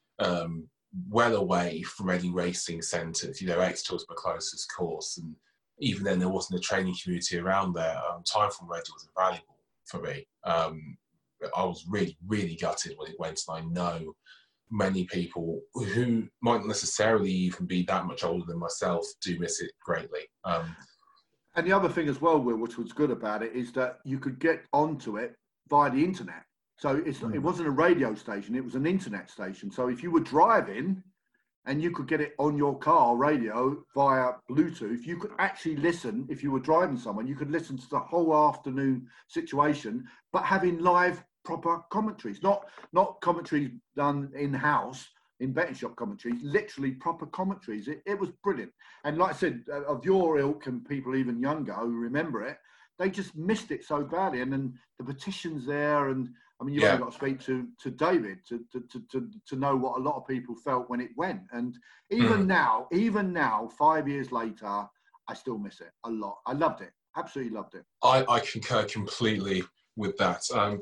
um, well away from any racing centres. You know, Exeter was my closest course, and even then there wasn't a training community around there. Um, Timeform Radio was invaluable for me. Um, I was really, really gutted when it went, and I know many people who might not necessarily even be that much older than myself do miss it greatly. Um, and the other thing as well, Will, which was good about it, is that you could get onto it via the internet. So it's not, it wasn't a radio station, it was an internet station. So if you were driving and you could get it on your car radio via Bluetooth, you could actually listen. If you were driving someone, you could listen to the whole afternoon situation, but having live proper commentaries, not not commentaries done in-house, in betting shop commentaries, literally proper commentaries. It, it was brilliant. And like I said, uh, of your ilk and people even younger who remember it, they just missed it so badly. And then the petitions there, and I mean, you've yeah. only got to speak to, to David to, to, to, to, to know what a lot of people felt when it went. And even mm. now, even now, five years later, I still miss it a lot. I loved it. Absolutely loved it. I, I concur completely with that. Um,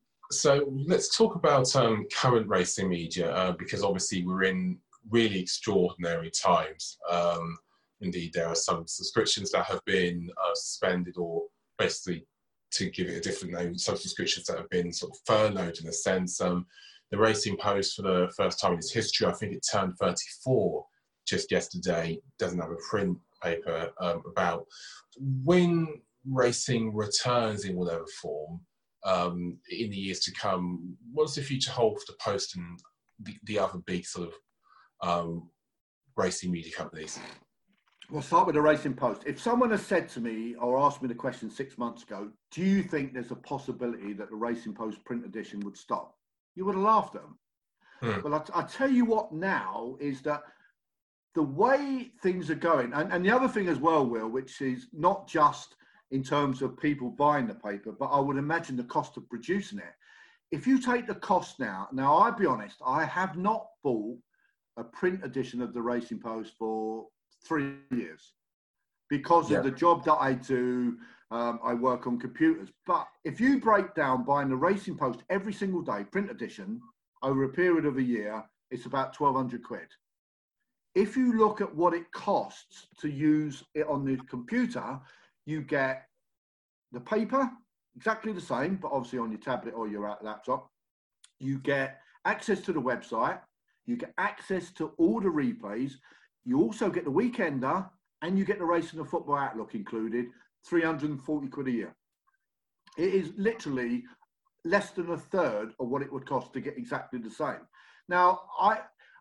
so let's talk about um, current racing media, uh, because obviously we're in really extraordinary times. Um, indeed, there are some subscriptions that have been uh, suspended, or basically, to give it a different name, some subscriptions that have been sort of furloughed in a sense. Um, the Racing Post, for the first time in its history, I think it turned thirty-four just yesterday, doesn't have a print paper um, about when racing returns in whatever form um, in the years to come. What does the future hold for the Post and the, the other big sort of um, racing media companies? We'll start with the Racing Post. If someone has said to me or asked me the question six months ago, do you think there's a possibility that the Racing Post print edition would stop? You would have laughed at them. Hmm. But I, I tell you what now is that the way things are going, and, and the other thing as well, Will, which is not just in terms of people buying the paper, but I would imagine the cost of producing it. If you take the cost now, now I'll be honest, I have not bought a print edition of the Racing Post for three years because yeah. of the job that I do. Um, I work on computers. But if you break down buying the Racing Post every single day, print edition, over a period of a year, it's about twelve hundred quid. If you look at what it costs to use it on the computer, you get the paper, exactly the same, but obviously on your tablet or your laptop. You get access to the website. You get access to all the replays. You also get the Weekender, and you get the Racing and Football Outlook included, three hundred and forty quid a year. It is literally less than a third of what it would cost to get exactly the same. Now, I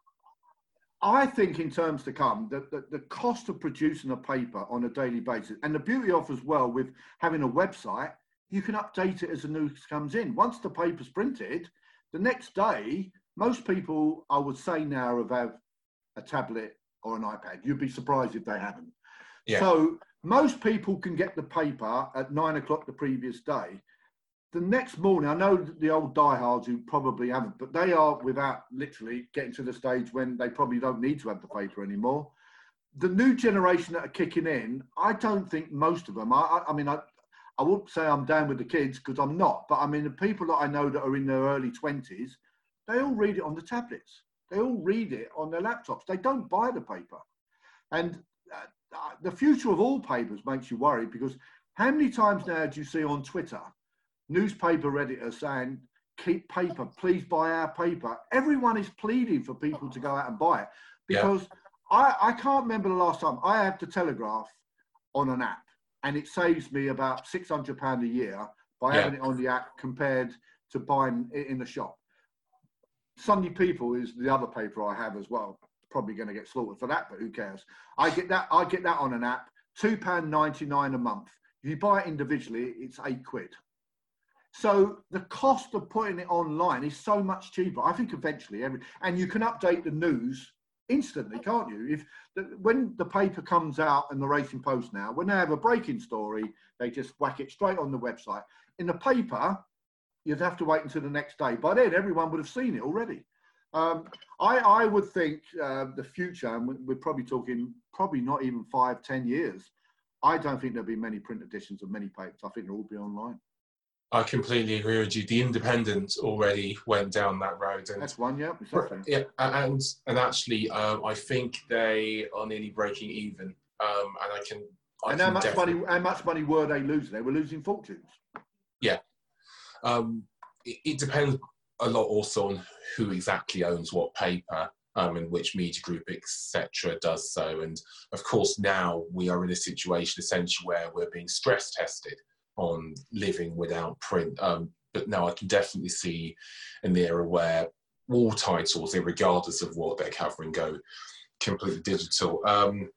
I think in terms to come, that the, the cost of producing a paper on a daily basis, and the beauty of as well with having a website, you can update it as the news comes in. Once the paper's printed, the next day, most people, I would say now, have a tablet or an iPad. You'd be surprised if they haven't. Yeah. So most people can get the paper at nine o'clock the previous day. the next morning, I know the old diehards who probably haven't, but they are without literally getting to the stage when they probably don't need to have the paper anymore. The new generation that are kicking in, I don't think most of them, I, I, I mean, I, I wouldn't say I'm down with the kids because I'm not, but I mean, the people that I know that are in their early twenties, they all read it on the tablets. They all read it on their laptops. They don't buy the paper. And uh, the future of all papers makes you worry, because how many times now do you see on Twitter newspaper editors saying, keep paper, please buy our paper? Everyone is pleading for people to go out and buy it, because yeah. I, I can't remember the last time I had the Telegraph on an app, and it saves me about six hundred pounds a year by yeah. having it on the app compared to buying it in the shop. Sunday People is the other paper I have as well. Probably going to get slaughtered for that, but who cares? I get that. I get that on an app. two pounds ninety-nine a month. If you buy it individually, it's eight quid. So the cost of putting it online is so much cheaper. I think eventually, every and you can update the news instantly, can't you? If the, when the paper comes out and the Racing Post now, when they have a breaking story, they just whack it straight on the website. In the paper, you'd have to wait until the next day. By then, everyone would have seen it already. Um, I, I would think uh, the future, and we're probably talking probably not even five, ten years. I don't think there'll be many print editions of many papers. I think they'll all be online. I completely agree with you. The Independent already went down that road. And that's one, yeah. Exactly. Yeah, and and actually, um, I think they are nearly breaking even. Um, and I can. I and can how much definitely... money? How much money were they losing? They were losing fortunes. Yeah, um, it, it depends a lot also on who exactly owns what paper, um, and which media group, et cetera, does so. And of course, now we are in a situation essentially where we're being stress tested on living without print. Um, but now I can definitely see an era where all titles, regardless of what they're covering, go completely digital. Um,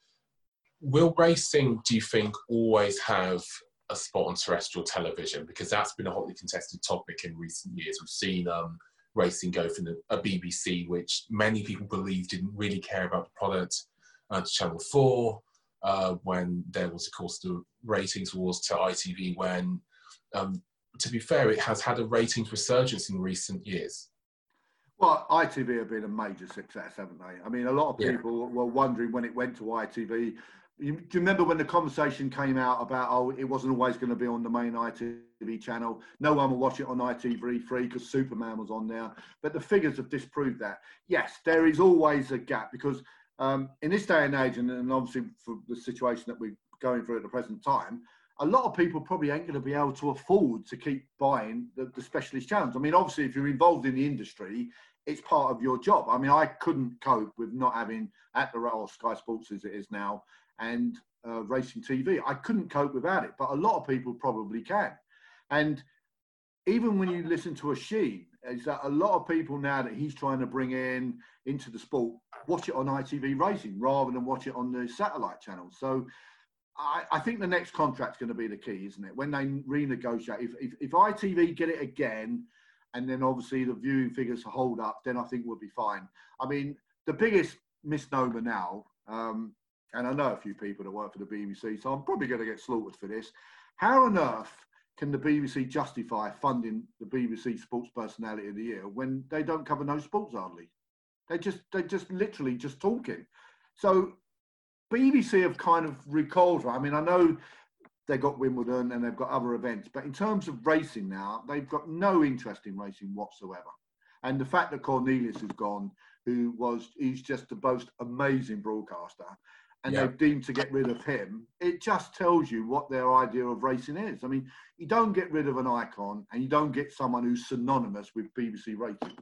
will racing, do you think, always have a spot on terrestrial television? Because that's been a hotly contested topic in recent years. We've seen um, racing go from the, a B B C, which many people believe didn't really care about the product, uh, to Channel four. Uh, when there was, of course, the ratings wars, to I T V, when, um, to be fair, it has had a ratings resurgence in recent years. Well, I T V have been a major success, haven't they? I mean, a lot of people yeah. were wondering when it went to I T V. You, do you remember when the conversation came out about, oh, it wasn't always going to be on the main I T V channel? No one will watch it on I T V free because Superman was on there. But the figures have disproved that. Yes, there is always a gap, because Um, in this day and age, and, and obviously for the situation that we're going through at the present time, a lot of people probably ain't going to be able to afford to keep buying the, the specialist channels. I mean, obviously, if you're involved in the industry, it's part of your job. I mean, I couldn't cope with not having at the or Sky Sports as it is now and uh, Racing T V. I couldn't cope without it, but a lot of people probably can. And even when you listen to a Sheen, is that a lot of people now that he's trying to bring in into the sport watch it on I T V Racing rather than watch it on the satellite channel. So I, I think the next contract's going to be the key, isn't it? When they renegotiate, if, if, if I T V get it again, and then obviously the viewing figures hold up, then I think we'll be fine. I mean, the biggest misnomer now, um, and I know a few people that work for the B B C, so I'm probably going to get slaughtered for this. How on earth can the B B C justify funding the B B C Sports Personality of the Year when they don't cover no sports hardly? They just, they just literally just talking. So B B C have kind of recalled. I mean, I know they've got Wimbledon and they've got other events, but in terms of racing now, they've got no interest in racing whatsoever. And the fact that Cornelius is gone, who was, he's just the most amazing broadcaster, and yeah. they've deemed to get rid of him, it just tells you what their idea of racing is. I mean, you don't get rid of an icon and you don't get someone who's synonymous with B B C racing.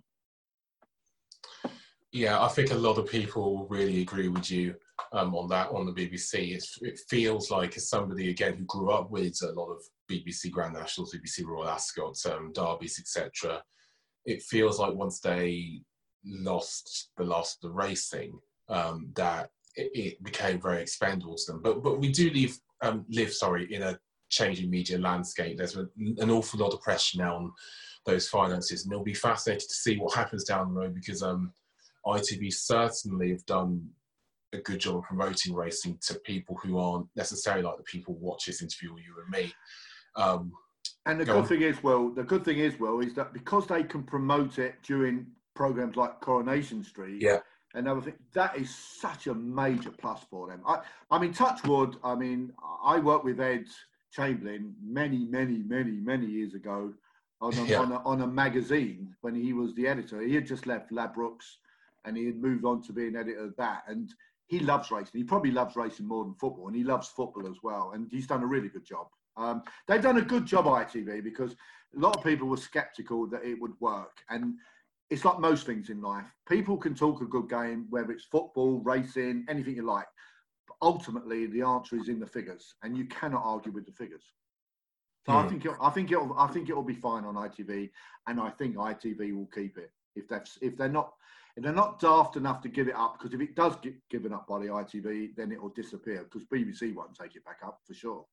Yeah, I think a lot of people really agree with you um, on that, on the B B C. It's, it feels like, as somebody, again, who grew up with a lot of B B C Grand Nationals, B B C Royal Ascot, um, derbies, et cetera, it feels like once they lost the lost the racing, um, that it, it became very expendable to them. But but we do live, um, live sorry, in a changing media landscape. There's a, an awful lot of pressure now on those finances, and it'll be fascinating to see what happens down the road, because um, I T V certainly have done a good job of promoting racing to people who aren't necessarily like the people who watch this interview, or you and me. Um, And the Go good on. thing is, well, the good thing is, well, is that because they can promote it during programs like Coronation Street Yeah. and other things, that is such a major plus for them. I, I mean, touch wood. I mean, I worked with Ed Chamberlain many, many, many, many years ago on a, Yeah. on a, on a magazine when he was the editor. He had just left Ladbrokes and he had moved on to being editor of that. And he loves racing. He probably loves racing more than football, and he loves football as well. And he's done a really good job. Um, they've done a good job, I T V, because a lot of people were sceptical that it would work. And it's like most things in life. People can talk a good game, whether it's football, racing, anything you like. But ultimately, the answer is in the figures, and you cannot argue with the figures. So Hmm. I think it, I think it'll I think it'll be fine on I T V, and I think I T V will keep it if they're if they're not if they're not daft enough to give it up. Because if it does get given up by the I T V, then it will disappear. Because B B C won't take it back up for sure.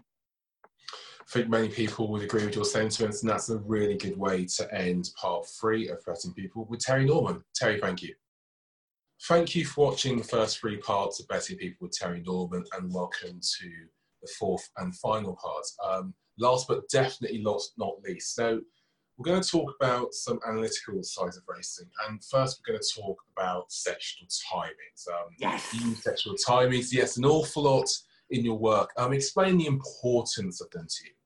I think many people would agree with your sentiments, and that's a really good way to end part three of Betting People with Terry Norman. Terry, thank you. Thank you for watching the first three parts of Betting People with Terry Norman, and welcome to the fourth and final part. Um, last but definitely last, not least. So we're going to talk about some analytical sides of racing, and first we're going to talk about sectional timings. Um, Yes. You use sectional timings, yes, an awful lot in your work. Um, explain the importance of them to you.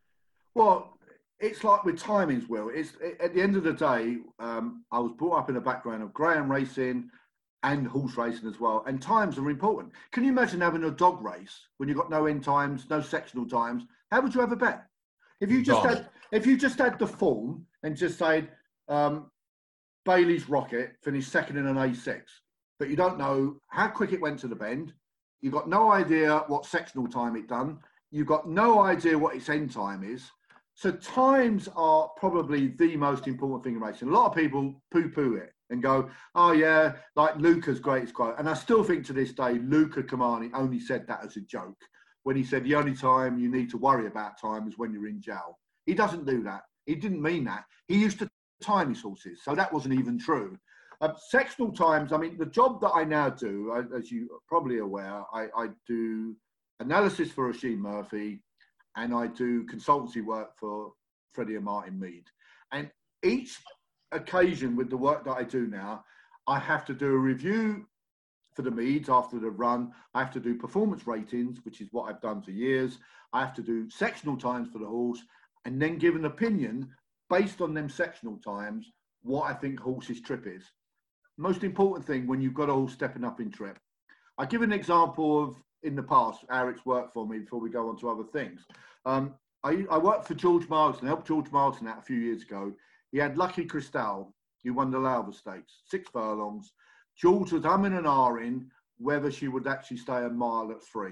Well, it's like with timings, Will. It's at the end of the day, um, I was brought up in a background of greyhound racing and horse racing as well, and times are important. Can you imagine having a dog race when you've got no end times, no sectional times? How would you have a bet? If you just None. had, if you just had the form and just said um, Bailey's Rocket finished second in an A six, but you don't know how quick it went to the bend, you've got no idea what sectional time it done, you've got no idea what its end time is. So times are probably the most important thing in racing. A lot of people poo-poo it and go, oh yeah, like Luca's greatest quote. And I still think to this day, Luca Kamani only said that as a joke when he said the only time you need to worry about time is when you're in jail. He doesn't do that. He didn't mean that. He used to time his horses. So that wasn't even true. Uh, sectional times, I mean, the job that I now do, I, as you are probably aware, I, I do analysis for Oisin Murphy, and I do consultancy work for Freddie and Martin Mead. And each occasion with the work that I do now, I have to do a review for the Meads after the run. I have to do performance ratings, which is what I've done for years. I have to do sectional times for the horse, and then give an opinion based on them sectional times, what I think horse's trip is. Most important thing when you've got a horse stepping up in trip. I give an example of in the past, how it's worked for me before we go on to other things. Um, I, I worked for George Marsden, helped George Marsden out a few years ago. He had Lucky Cristal, who won the Lauver Stakes, six furlongs. George was umming and ahhing whether she would actually stay a mile at three.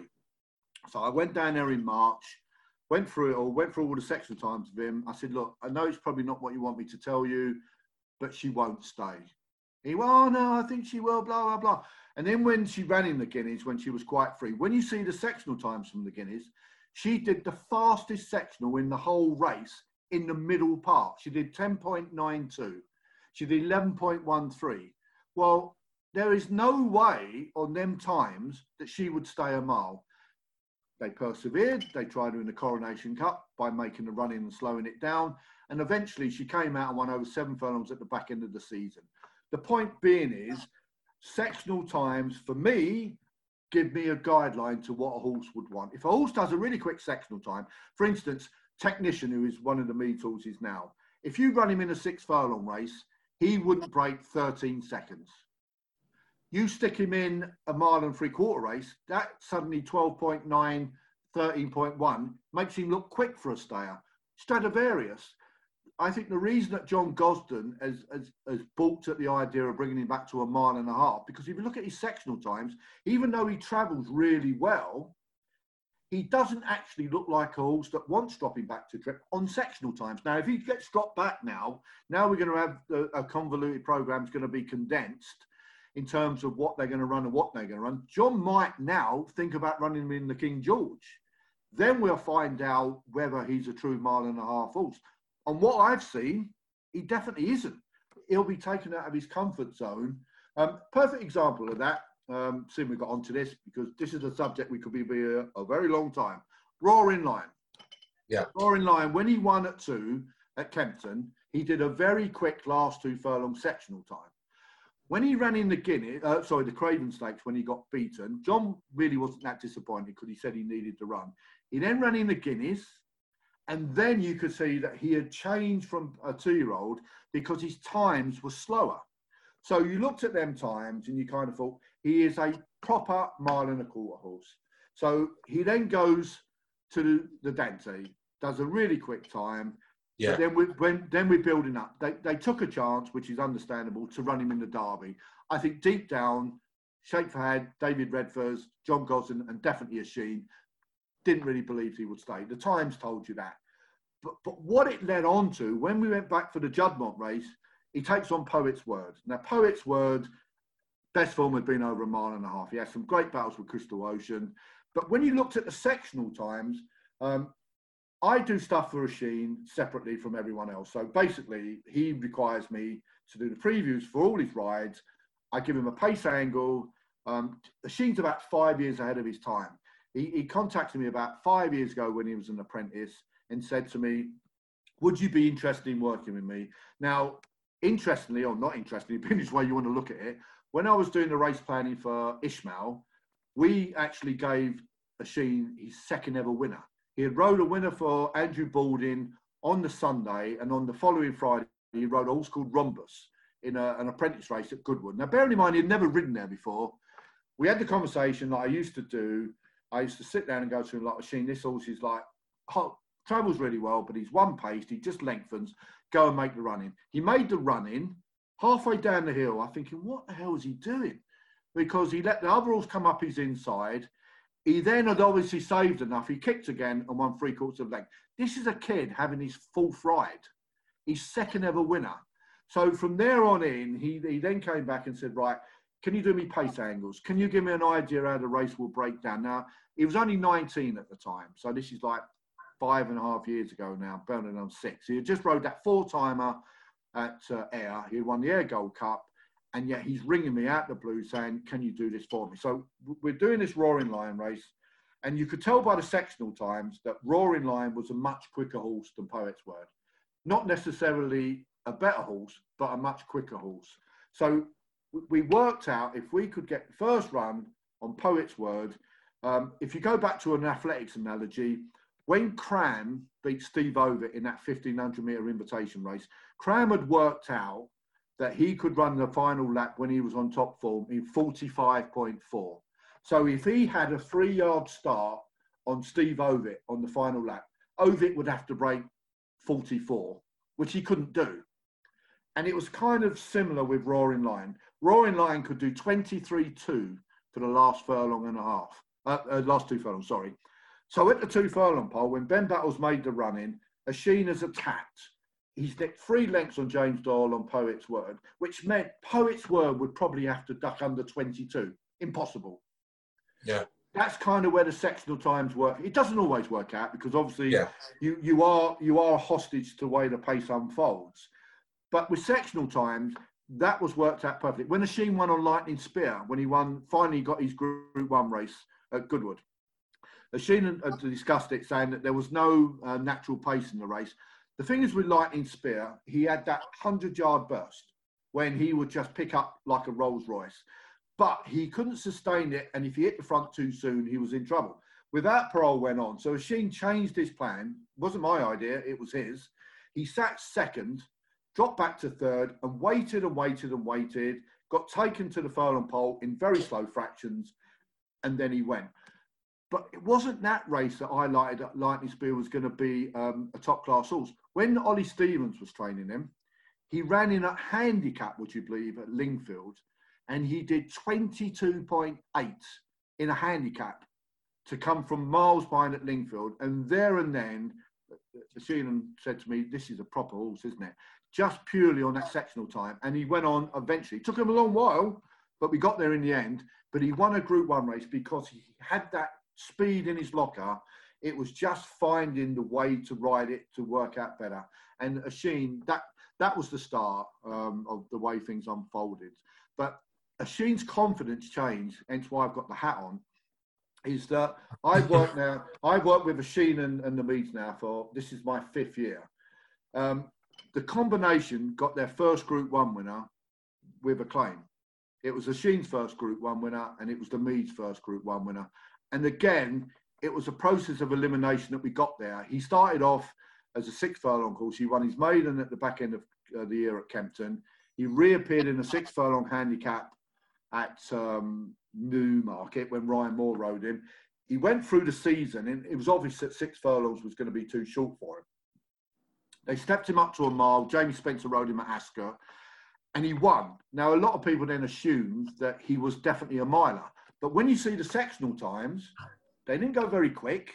So I went down there in March, went through it all, went through all the sectional times with him. I said, look, I know it's probably not what you want me to tell you, but she won't stay. He went, oh no, I think she will, blah, blah, blah. And then when she ran in the Guineas, when she was quite free, when you see the sectional times from the Guineas, she did the fastest sectional in the whole race in the middle part. She did ten point nine two. She did eleven point one three. Well, there is no way on them times that she would stay a mile. They persevered. They tried her in the Coronation Cup by making the run in and slowing it down. And eventually she came out and won over seven furlongs at the back end of the season. The point being is, sectional times, for me, give me a guideline to what a horse would want. If a horse does a really quick sectional time, for instance, Technician, who is one of the Mead horses now, if you run him in a six furlong race, he wouldn't break thirteen seconds. You stick him in a mile and three quarter race, that suddenly twelve point nine, thirteen point one makes him look quick for a stayer. Stradivarius, I think the reason that John Gosden has, has, has balked at the idea of bringing him back to a mile and a half, because if you look at his sectional times, even though he travels really well, he doesn't actually look like a horse that wants dropping back to trip on sectional times. Now, if he gets dropped back now, now we're going to have a, a convoluted program is going to be condensed in terms of what they're going to run and what they're going to run. John might now think about running him in the King George. Then we'll find out whether he's a true mile and a half horse. On what I've seen, he definitely isn't. He'll be taken out of his comfort zone. Um, perfect example of that, um, seeing we got onto this, because this is a subject we could be here a very long time. Roaring Lion. Yeah. Roaring Lion, when he won at two at Kempton, he did a very quick last two furlong sectional time. When he ran in the Guinness, uh, sorry, the Craven Stakes, when he got beaten, John really wasn't that disappointed because he said he needed to run. He then ran in the Guinness, and then you could see that he had changed from a two-year-old because his times were slower. So you looked at them times and you kind of thought, he is a proper mile and a quarter horse. So he then goes to the Dante, does a really quick time. Yeah. But then we when then we're building up. They they took a chance, which is understandable, to run him in the Derby. I think deep down, Sheikh Fahad, David Redfers, John Gosden, and definitely Asheen didn't really believe he would stay. The Times told you that. But but what it led on to, when we went back for the Juddmonte race, he takes on Poet's Word. Now Poet's Word, best form had been over a mile and a half. He had some great battles with Crystal Ocean. But when you looked at the sectional times, um, I do stuff for Asheen separately from everyone else. So basically, he requires me to do the previews for all his rides. I give him a pace angle. Um, Asheen's about five years ahead of his time. He, he contacted me about five years ago when he was an apprentice and said to me, would you be interested in working with me? Now, interestingly, or not interestingly, depending which way you want to look at it, when I was doing the race planning for Ishmael, we actually gave Asheen his second ever winner. He had rode a winner for Andrew Balding on the Sunday, and on the following Friday, he rode a horse called Rhombus in a, an apprentice race at Goodwood. Now, bearing in mind, he'd never ridden there before. We had the conversation that I used to do. I used to sit down and go to him like, Asheen, this horse is like, oh, travels really well, but he's one paced, he just lengthens, go and make the run in. He made the run in, halfway down the hill, I'm thinking, what the hell is he doing? Because he let the other horse come up his inside. He then had obviously saved enough. He kicked again and won three quarters of length. This is a kid having his fourth ride. His second ever winner. So from there on in, he, he then came back and said, right, can you do me pace angles? Can you give me an idea how the race will break down? Now, he was only nineteen at the time. So this is like five and a half years ago now, burning on six. He had just rode that four-timer at uh, Ayr. He had won the Ayr Gold Cup. And yet he's ringing me out the blue saying, can you do this for me? So we're doing this Roaring Lion race. And you could tell by the sectional times that Roaring Lion was a much quicker horse than Poet's Word. Not necessarily a better horse, but a much quicker horse. So we worked out if we could get the first run on Poet's Word. Um, if you go back to an athletics analogy, when Cram beat Steve Ovett in that fifteen hundred metre invitation race, Cram had worked out that he could run the final lap when he was on top form in forty-five point four. So if he had a three-yard start on Steve Ovett on the final lap, Ovett would have to break forty-four, which he couldn't do. And it was kind of similar with Roaring Lion. Roaring Lion could do twenty-three two for the last furlong and a half. Uh, uh, last two furlongs, sorry. So at the two furlong pole, when Ben Battles made the run-in, Asheen has attacked. He's nicked three lengths on James Doyle on Poet's Word, which meant Poet's Word would probably have to duck under twenty-two. Impossible. Yeah. That's kind of where the sectional times work. It doesn't always work out because obviously yeah. you, you are you are hostage to the way the pace unfolds. But with sectional times, that was worked out perfectly. When Asheen won on Lightning Spear, when he won, finally got his Group One race at Goodwood, Asheen had discussed it, saying that there was no uh, natural pace in the race. The thing is with Lightning Spear, he had that hundred-yard burst when he would just pick up like a Rolls Royce. But he couldn't sustain it, and if he hit the front too soon, he was in trouble. With that, Parole went on. So Asheen changed his plan. It wasn't my idea, it was his. He sat second, dropped back to third, and waited and waited and waited, got taken to the furlong pole in very slow fractions, and then he went. But it wasn't that race that I highlighted that Lightning Spear was going to be um, a top-class horse. When Ollie Stevens was training him, he ran in a handicap, would you believe, at Lingfield, and he did twenty-two point eight in a handicap to come from miles behind at Lingfield. And there and then, Asheen said to me, this is a proper horse, isn't it? Just purely on that sectional time. And he went on eventually. It took him a long while, but we got there in the end. But he won a Group One race because he had that speed in his locker. It was just finding the way to ride it to work out better. And Asheen, that that was the start um, of the way things unfolded. But Asheen's confidence changed, hence why I've got the hat on. is that I've worked now, I've worked with Oisin and, and the Meads now for, this is my fifth year. Um, the combination got their first Group One winner with Acclaim. It was Oisin's first Group One winner, and it was the Meads' first Group One winner. And again, it was a process of elimination that we got there. He started off as a six furlong horse. He won his maiden at the back end of uh, the year at Kempton. He reappeared in a six furlong handicap at um, Newmarket when Ryan Moore rode him. He went through the season, and it was obvious that six furlongs was going to be too short for him. They stepped him up to a mile. Jamie Spencer rode him at Ascot, and he won. Now, a lot of people then assumed that he was definitely a miler. But when you see the sectional times, they didn't go very quick,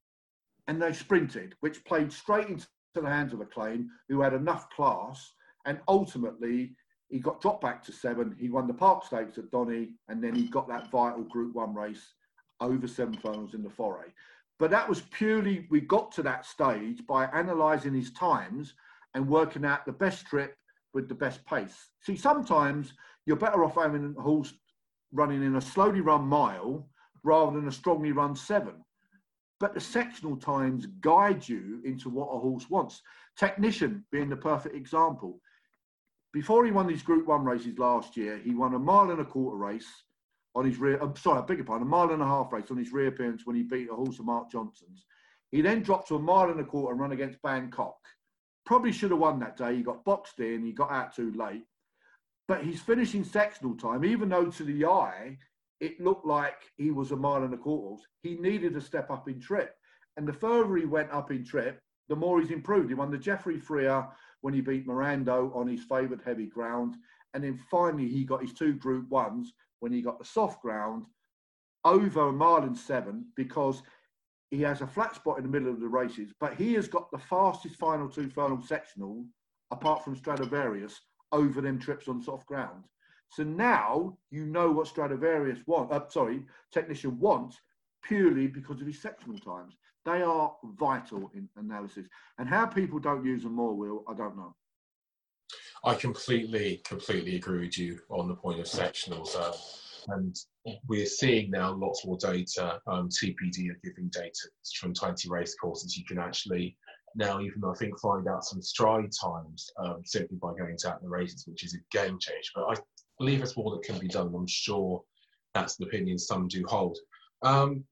and they sprinted, which played straight into the hands of Acclaim, who had enough class, and ultimately he got dropped back to seven. He won the Park Stakes at Donny, and then he got that vital Group One race over seven furlongs in the foray. But that was purely, we got to that stage by analysing his times and working out the best trip with the best pace. See, sometimes you're better off having a horse running in a slowly run mile rather than a strongly run seven. But the sectional times guide you into what a horse wants. Technician being the perfect example. Before he won these Group One races last year, he won a mile and a quarter race on his rear, I'm sorry, I beg your pardon, a mile and a half race on his reappearance when he beat a horse of Mark Johnson's. He then dropped to a mile and a quarter and run against Bangkok. Probably should have won that day. He got boxed in, he got out too late. But his finishing sectional time, even though to the eye, it looked like he was a mile and a quarter horse, he needed a step up in trip. And the further he went up in trip, the more he's improved. He won the Geoffrey Freer when he beat Mirando on his favoured heavy ground. And then finally, he got his two Group Ones when he got the soft ground over a mile and seven, because he has a flat spot in the middle of the races, but he has got the fastest final two furlong sectional, apart from Stradivarius, over them trips on soft ground. So now you know what Stradivarius wants, uh, sorry, Technician wants, purely because of his sectional times. They are vital in analysis. And how people don't use them more, Will, I don't know. I completely, completely agree with you on the point of sectionals. Uh, and we're seeing now lots more data. Um, T P D are giving data from twenty race courses. You can actually now even, I think, find out some stride times um, simply by going to out the races, which is a game change. But I believe there's more that can be done. I'm sure that's an opinion some do hold. Um,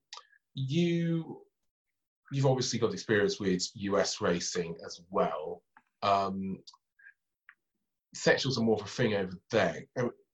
you, you've obviously got experience with U S racing as well. Um, sectionals are more of a thing over there.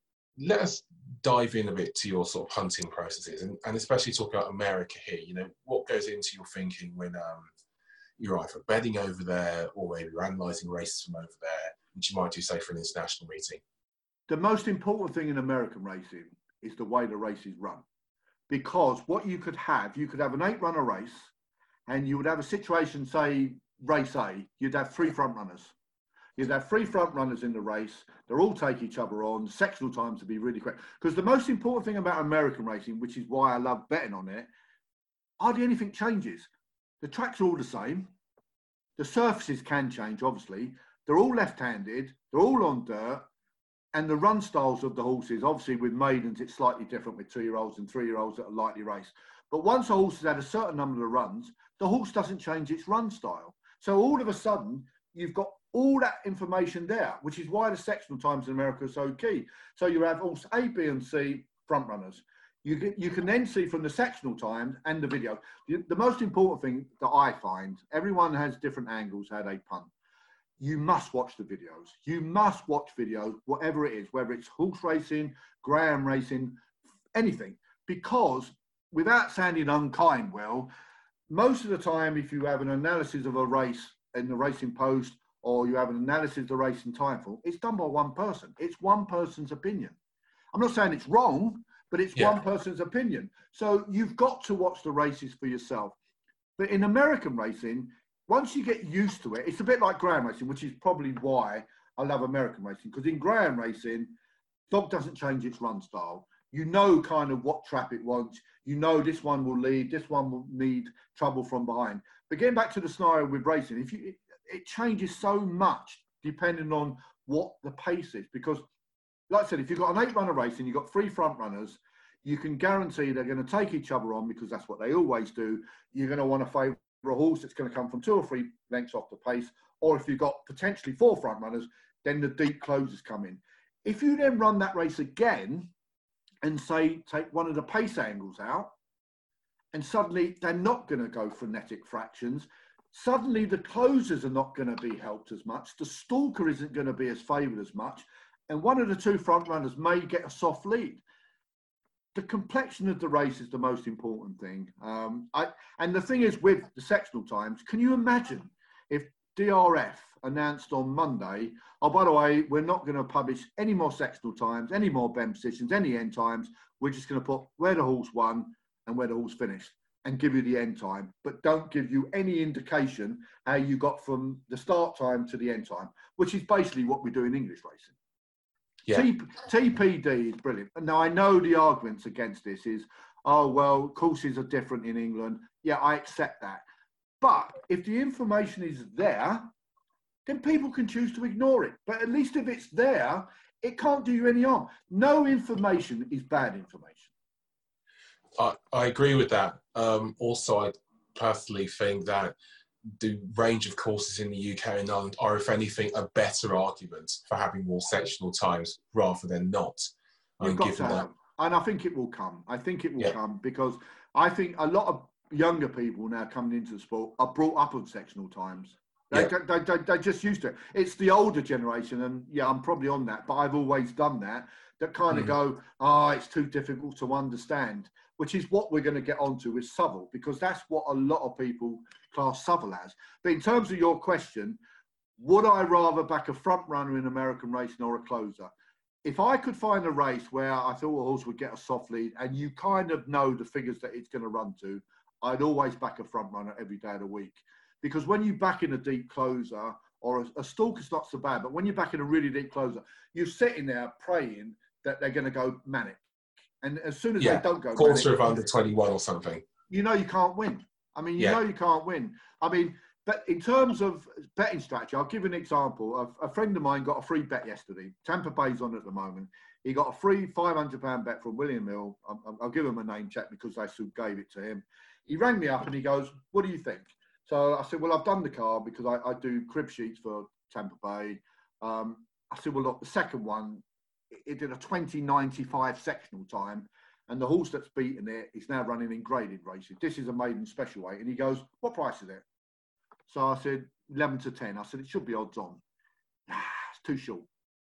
Let us dive in a bit to your sort of hunting processes, and, and especially talk about America here. You know, what goes into your thinking when um, you're either betting over there or maybe you're analysing races from over there, which you might do, say, for an international meeting? The most important thing in American racing is the way the races run. Because what you could have, you could have an eight-runner race, and you would have a situation, say, race A, you'd have three front runners. You'd have three front runners in the race. They'll all take each other on. Sectional times would be really quick. Because the most important thing about American racing, which is why I love betting on it, hardly anything changes. The tracks are all the same. The surfaces can change, obviously. They're all left-handed. They're all on dirt. And the run styles of the horses, obviously with maidens, it's slightly different with two-year-olds and three-year-olds that are lightly raced. But once a horse has had a certain number of runs, the horse doesn't change its run style. So all of a sudden, you've got all that information there, which is why the sectional times in America are so key. So you have horse A, B, and C front runners. You can, you can then see from the sectional times and the video. The, the most important thing that I find, everyone has different angles how they punt. You must watch the videos. You must watch videos, whatever it is, whether it's horse racing, greyhound racing, anything. Because without sounding unkind, Will, most of the time, if you have an analysis of a race in the Racing Post, or you have an analysis of the racing Timeful, it's done by one person. It's one person's opinion. I'm not saying it's wrong, but it's yeah. one person's opinion. So you've got to watch the races for yourself. But in American racing, once you get used to it, it's a bit like greyhound racing, which is probably why I love American racing. Because in greyhound racing, dog doesn't change its run style. You know kind of what trap it wants. You know this one will lead, this one will need trouble from behind. But getting back to the scenario with racing, if you, it changes so much depending on what the pace is. Because, like I said, if you've got an eight-runner race and you've got three front runners, you can guarantee they're going to take each other on because that's what they always do. You're going to want to favour a horse that's going to come from two or three lengths off the pace, or if you've got potentially four front runners, then the deep closers come in. If you then run that race again and say, take one of the pace angles out, and suddenly they're not going to go frenetic fractions, suddenly the closers are not going to be helped as much, the stalker isn't going to be as favoured as much, and one of the two front runners may get a soft lead. The complexion of the race is the most important thing. Um, I, and the thing is with the sectional times, can you imagine if D R F announced on Monday, oh, by the way, we're not going to publish any more sectional times, any more bend positions, any end times. We're just going to put where the horse won and where the horse finished and give you the end time, but don't give you any indication how you got from the start time to the end time, which is basically what we do in English racing. Yeah. T P D is brilliant. Now, I know the arguments against this is, oh, well, courses are different in England. Yeah, I accept that. But if the information is there, then people can choose to ignore it. But at least if it's there, it can't do you any harm. No information is bad information. I, I agree with that. Um, also, I personally think that the range of courses in the U K and Ireland are, if anything, a better argument for having more sectional times rather than not. You've um, got given to that, have, and I think it will come. I think it will yeah. come because I think a lot of younger people now coming into the sport are brought up on sectional times. They, Yeah. they, they, they're just used to it. It's the older generation, and yeah, I'm probably on that, but I've always done that, that kind of Mm. go, ah, oh, it's too difficult to understand, which is what we're going to get onto with Southwell, because that's what a lot of people class Southwell as. But in terms of your question, would I rather back a front runner in American racing or a closer? If I could find a race where I thought a horse would get a soft lead and you kind of know the figures that it's going to run to, I'd always back a front runner every day of the week. Because when you back in a deep closer, or a, a stalker's not so bad, but when you're back in a really deep closer, you're sitting there praying that they're going to go manic. And as soon as Yeah. they don't go Quarter manic, of under twenty-one or something. you know you can't win. I mean, you Yeah. know you can't win. I mean, but in terms of betting strategy, I'll give you an example. A, a friend of mine got a free bet yesterday. Tampa Bay's on at the moment. He got a free five hundred pound bet from William Hill. I'll, I'll give him a name check because they still gave it to him. He rang me up and he goes, what do you think? So I said, well, I've done the card because I, I do crib sheets for Tampa Bay. Um, I said, well, look, the second one, it, it did a twenty ninety-five sectional time. And the horse that's beaten it is now running in graded races. This is a maiden special weight. And he goes, what price is it? So I said, eleven to ten. I said, it should be odds on. Ah, it's too short.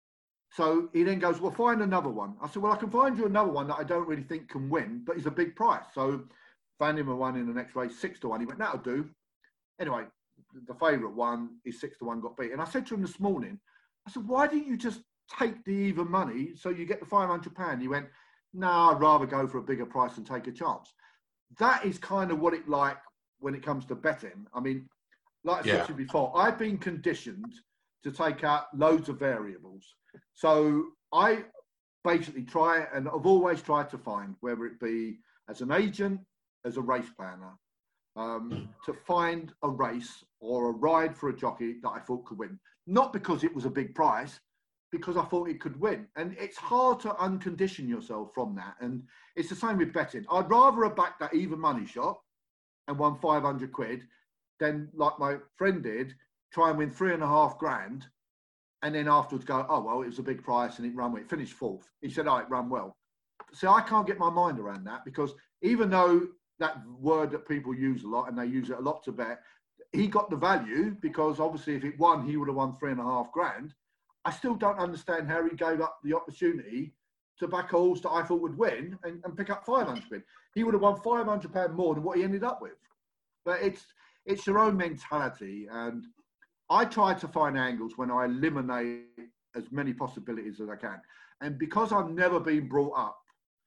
So he then goes, well, find another one. I said, well, I can find you another one that I don't really think can win, but it's a big price. So found him a one in the next race, six to one. He went, that'll do. Anyway, the favourite one is six to one got beat. And I said to him this morning, I said, why didn't you just take the even money so you get the five hundred pounds? He went, no, I'd rather go for a bigger price and take a chance. That is kind of what it's like when it comes to betting. I mean, like I Yeah. said to you before, I've been conditioned to take out loads of variables. So I basically try, and I've always tried to find, whether it be as an agent, as a race planner, um, to find a race or a ride for a jockey that I thought could win. Not because it was a big price, because I thought it could win. And it's hard to uncondition yourself from that. And it's the same with betting. I'd rather have backed that even money shot and won five hundred quid than, like my friend did, try and win three and a half grand and then afterwards go, oh, well, it was a big price and it ran well. It finished fourth. He said, oh, it ran well. So I can't get my mind around that, because even though that word that people use a lot and they use it a lot to bet, he got the value because obviously if it won, he would have won three and a half grand. I still don't understand how he gave up the opportunity to back a horse that I thought would win and, and pick up five hundred quid. He would have won five hundred pounds more than what he ended up with. But it's it's your own mentality. And I try to find angles when I eliminate as many possibilities as I can. And because I've never been brought up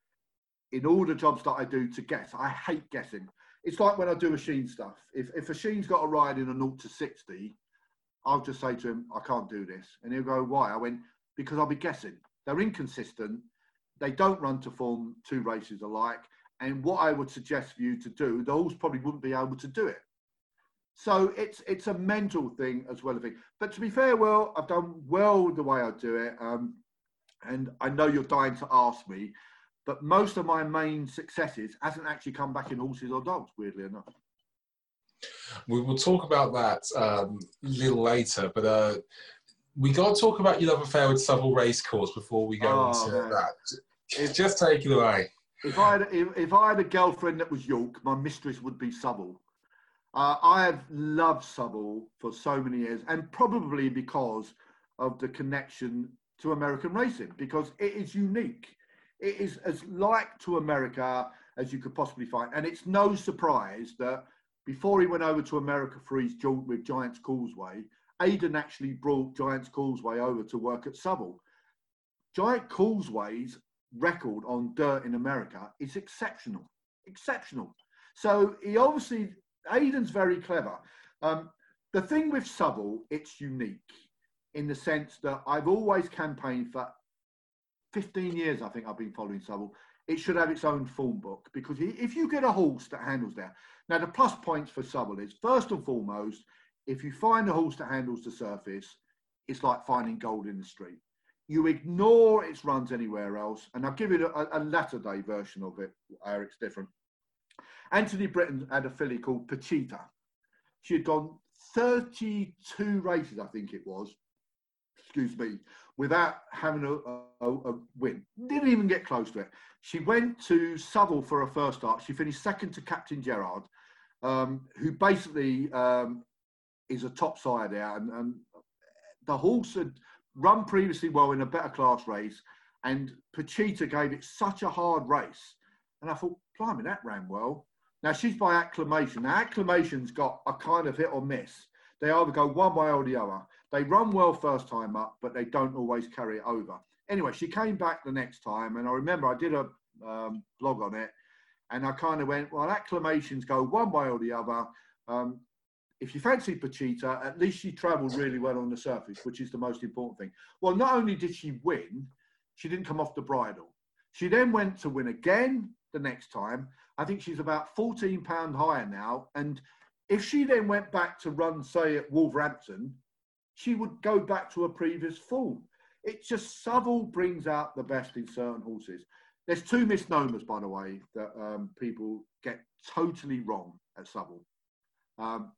in all the jobs that I do to guess, I hate guessing. It's like when I do machine stuff. If, if a machine's got a ride in a zero to sixty, I'll just say to him, I can't do this. And he'll go, why? I went, because I'll be guessing. They're inconsistent. They don't run to form two races alike. And what I would suggest for you to do, the horse probably wouldn't be able to do it. So it's it's a mental thing as well as a thing. But to be fair, well, I've done well the way I do it. Um, and I know you're dying to ask me, but most of my main successes hasn't actually come back in horses or dogs, weirdly enough. We will talk about that um, a little later, but uh, we got to talk about your love affair with Southwell Racecourse before we go Oh, on to man. that. If, Just take it away. If I, had, if, if I had a girlfriend that was York, my mistress would be Southwell. Uh, I have loved Southwell for so many years, and probably because of the connection to American racing, because it is unique. It is as like to America as you could possibly find. And it's no surprise that before he went over to America for his jaunt with Giants Causeway, Aidan actually brought Giants Causeway over to work at Southwell. Giant Causeway's record on dirt in America is exceptional, exceptional. So he obviously, Aidan's very clever. Um, the thing with Southwell, it's unique in the sense that I've always campaigned for fifteen years, I think I've been following Southwell. It should have its own form book, because if you get a horse that handles there, now the plus points for Southwell is, first and foremost, if you find a horse that handles the surface, it's like finding gold in the street. You ignore its runs anywhere else, and I'll give you a, a latter day version of it, where it's different. Anthony Britton had a filly called Pachita. She had gone thirty-two races, I think it was, excuse me, without having a, a, a win. Didn't even get close to it. She went to Southwell for her first start. She finished second to Captain Gerard, um, who basically um, is a top sire there. And, and the horse had run previously well in a better class race, and Pachita gave it such a hard race. And I thought, blimey, that ran well. Now, she's by acclamation. Now, acclamation's got a kind of hit or miss. They either go one way or the other. They run well first time up, but they don't always carry it over. Anyway, she came back the next time, and I remember I did a um, blog on it, and I kind of went, well, acclamations go one way or the other. Um, if you fancy Pachita, at least she travelled really well on the surface, which is the most important thing. Well, not only did she win, she didn't come off the bridle. She then went to win again the next time. I think she's about fourteen pounds higher now, and if she then went back to run, say, at Wolverhampton, she would go back to her previous form. It's just Southwell brings out the best in certain horses. There's two misnomers, by the way, that um, people get totally wrong at Southwell. Um,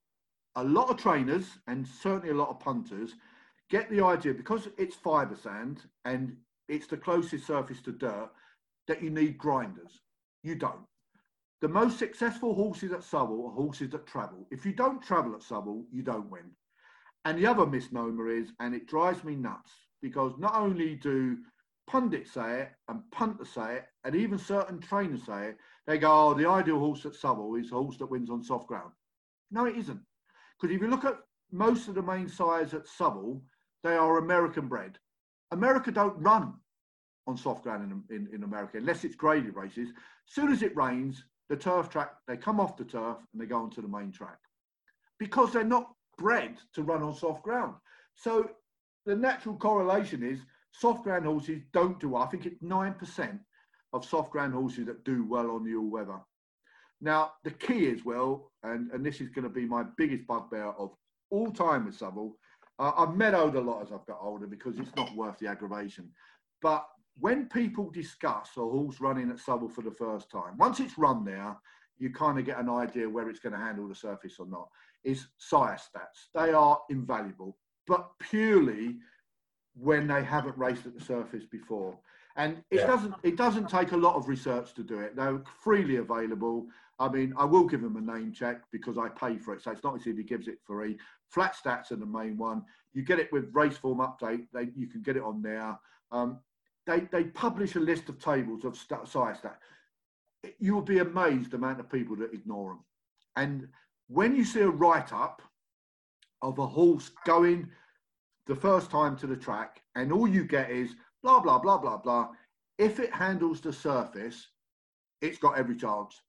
a lot of trainers, and certainly a lot of punters, get the idea, because it's fibre sand and it's the closest surface to dirt, that you need grinders. You don't. The most successful horses at Southwell are horses that travel. If you don't travel at Southwell, you don't win. And the other misnomer is, and it drives me nuts, because not only do pundits say it and punters say it, and even certain trainers say it, they go, oh, the ideal horse at Southwell is a horse that wins on soft ground. No, it isn't. Because if you look at most of the main sires at Southwell, they are American bred. America don't run on soft ground in, in, in America, unless it's graded races. As soon as it rains, the turf track, they come off the turf and they go onto the main track, because they're not bred to run on soft ground. So the natural correlation is soft ground horses don't do well. I think it's nine percent of soft ground horses that do well on the all weather. Now, the key is, well, and, and this is going to be my biggest bugbear of all time with Southwell. Uh, I've meadowed a lot as I've got older, because it's not worth the aggravation. But when people discuss a horse running at Southwell for the first time, once it's run there, you kind of get an idea where it's going to handle the surface or not, is sire stats. They are invaluable, but purely when they haven't raced at the surface before. And it yeah. doesn't it doesn't take a lot of research to do it. They're freely available. I mean, I will give them a name check because I pay for it. So it's not as if he gives it free. Flat stats are the main one. You get it with race form update. They, you can get it on there. Um, they, they publish a list of tables of stat, sire stats. You will be amazed the amount of people that ignore them. And when you see a write-up of a horse going the first time to the track, and all you get is blah, blah, blah, blah, blah, if it handles the surface, it's got every chance.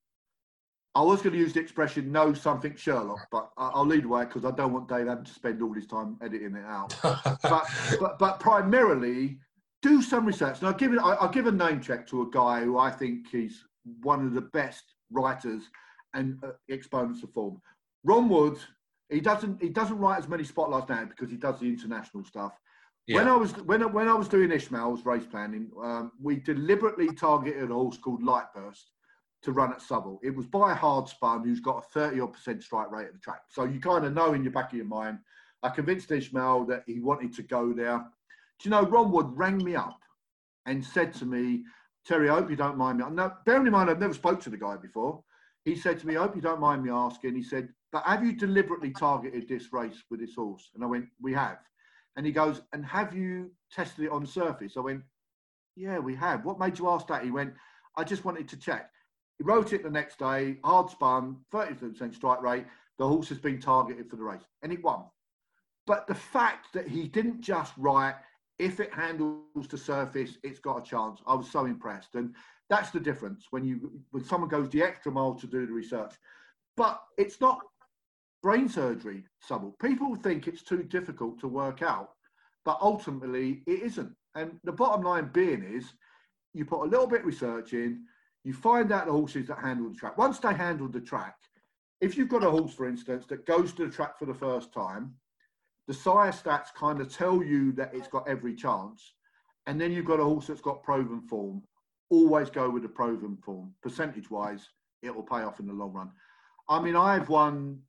I was going to use the expression, know something Sherlock, but I'll lead away because I don't want Dave having to spend all his time editing it out. but, but but primarily, do some research. And I'll give, it, I'll give a name check to a guy who I think he's one of the best writers and uh, exponents of form. Ron Wood, he doesn't, he doesn't write as many spotlights now because he does the international stuff. Yeah. When I was when, when I was doing Ishmael's race planning, um, we deliberately targeted a horse called Lightburst to run at Southwell. It was by a hard spun who's got a thirty odd percent strike rate at the track. So you kind of know in your back of your mind. I convinced Ishmael that he wanted to go there. Do you know, Ron Wood rang me up and said to me, Terry, I hope you don't mind me. Now, bearing in mind, I've never spoke to the guy before. He said to me, I hope you don't mind me asking. He said, but have you deliberately targeted this race with this horse? And I went, we have. And he goes, and have you tested it on surface? I went, yeah, we have. What made you ask that? He went, I just wanted to check. He wrote it the next day, hard spun, thirty-two percent strike rate. The horse has been targeted for the race, and it won. But the fact that he didn't just write, if it handles the surface, it's got a chance. I was so impressed. And that's the difference when you when someone goes the extra mile to do the research. But it's not brain surgery, Southwell. People think it's too difficult to work out, but ultimately it isn't. And the bottom line being is, you put a little bit of research in, you find out the horses that handle the track. Once they handle the track, if you've got a horse, for instance, that goes to the track for the first time, the sire stats kind of tell you that it's got every chance. And then you've got a horse that's got proven form. Always go with the proven form. Percentage-wise, it will pay off in the long run. I mean, I've won...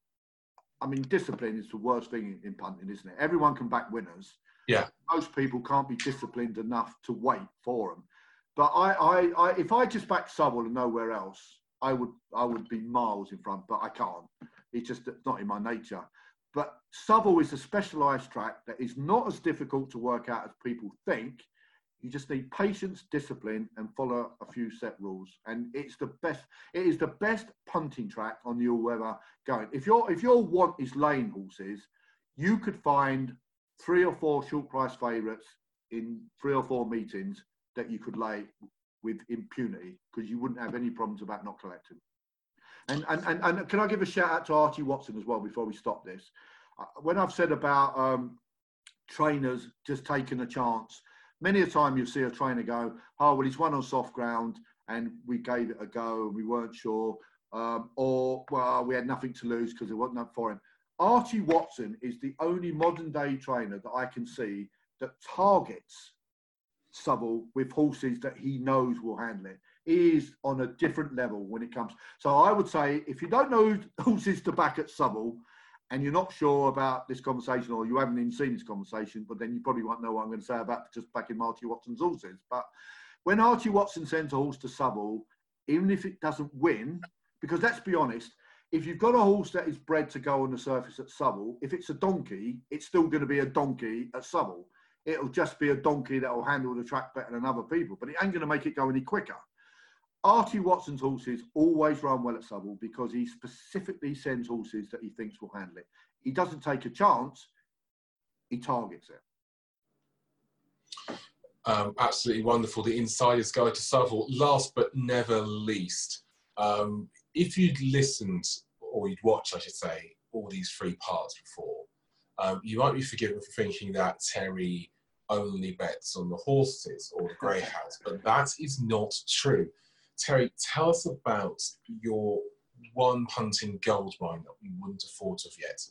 I mean, discipline is the worst thing in punting, isn't it? Everyone can back winners. Yeah. Most people can't be disciplined enough to wait for them. But I, I, I, if I just backed Southwell and nowhere else, I would, I would be miles in front. But I can't. It's just not in my nature. But Southwell is a specialised track that is not as difficult to work out as people think. You just need patience, discipline, and follow a few set rules. And it's the best. It is the best punting track on the all-weather going. If your if your want is lane horses, you could find three or four short price favourites in three or four meetings that you could lay with impunity because you wouldn't have any problems about not collecting. And, and, and, and can I give a shout out to Archie Watson as well before we stop this? Uh, when I've said about um, trainers just taking a chance, many a time you'll see a trainer go, oh, well, he's won on soft ground and we gave it a go and we weren't sure. Um, or, well, we had nothing to lose because there wasn't enough for him. Archie Watson is the only modern day trainer that I can see that targets Southwell with horses that he knows will handle it. He is on a different level when it comes. So I would say if you don't know horses to back at Southwell and you're not sure about this conversation or you haven't even seen this conversation, but then you probably won't know what I'm going to say about just backing Archie Watson's horses. But when Archie Watson sends a horse to Southwell, even if it doesn't win, because let's be honest, if you've got a horse that is bred to go on the surface at Southwell, if it's a donkey, it's still going to be a donkey at Southwell. It'll just be a donkey that will handle the track better than other people, but it ain't going to make it go any quicker. Archie Watson's horses always run well at Southwell because he specifically sends horses that he thinks will handle it. He doesn't take a chance, he targets it. Um, absolutely wonderful. The Insider's Guide to Southwell. Last but never least, um, if you'd listened, or you'd watched, I should say, all these three parts before, um, you might be forgiven for thinking that Terry only bets on the horses or the greyhounds, but that is not true. Terry, tell us about your one punting goldmine that we wouldn't have thought of yet.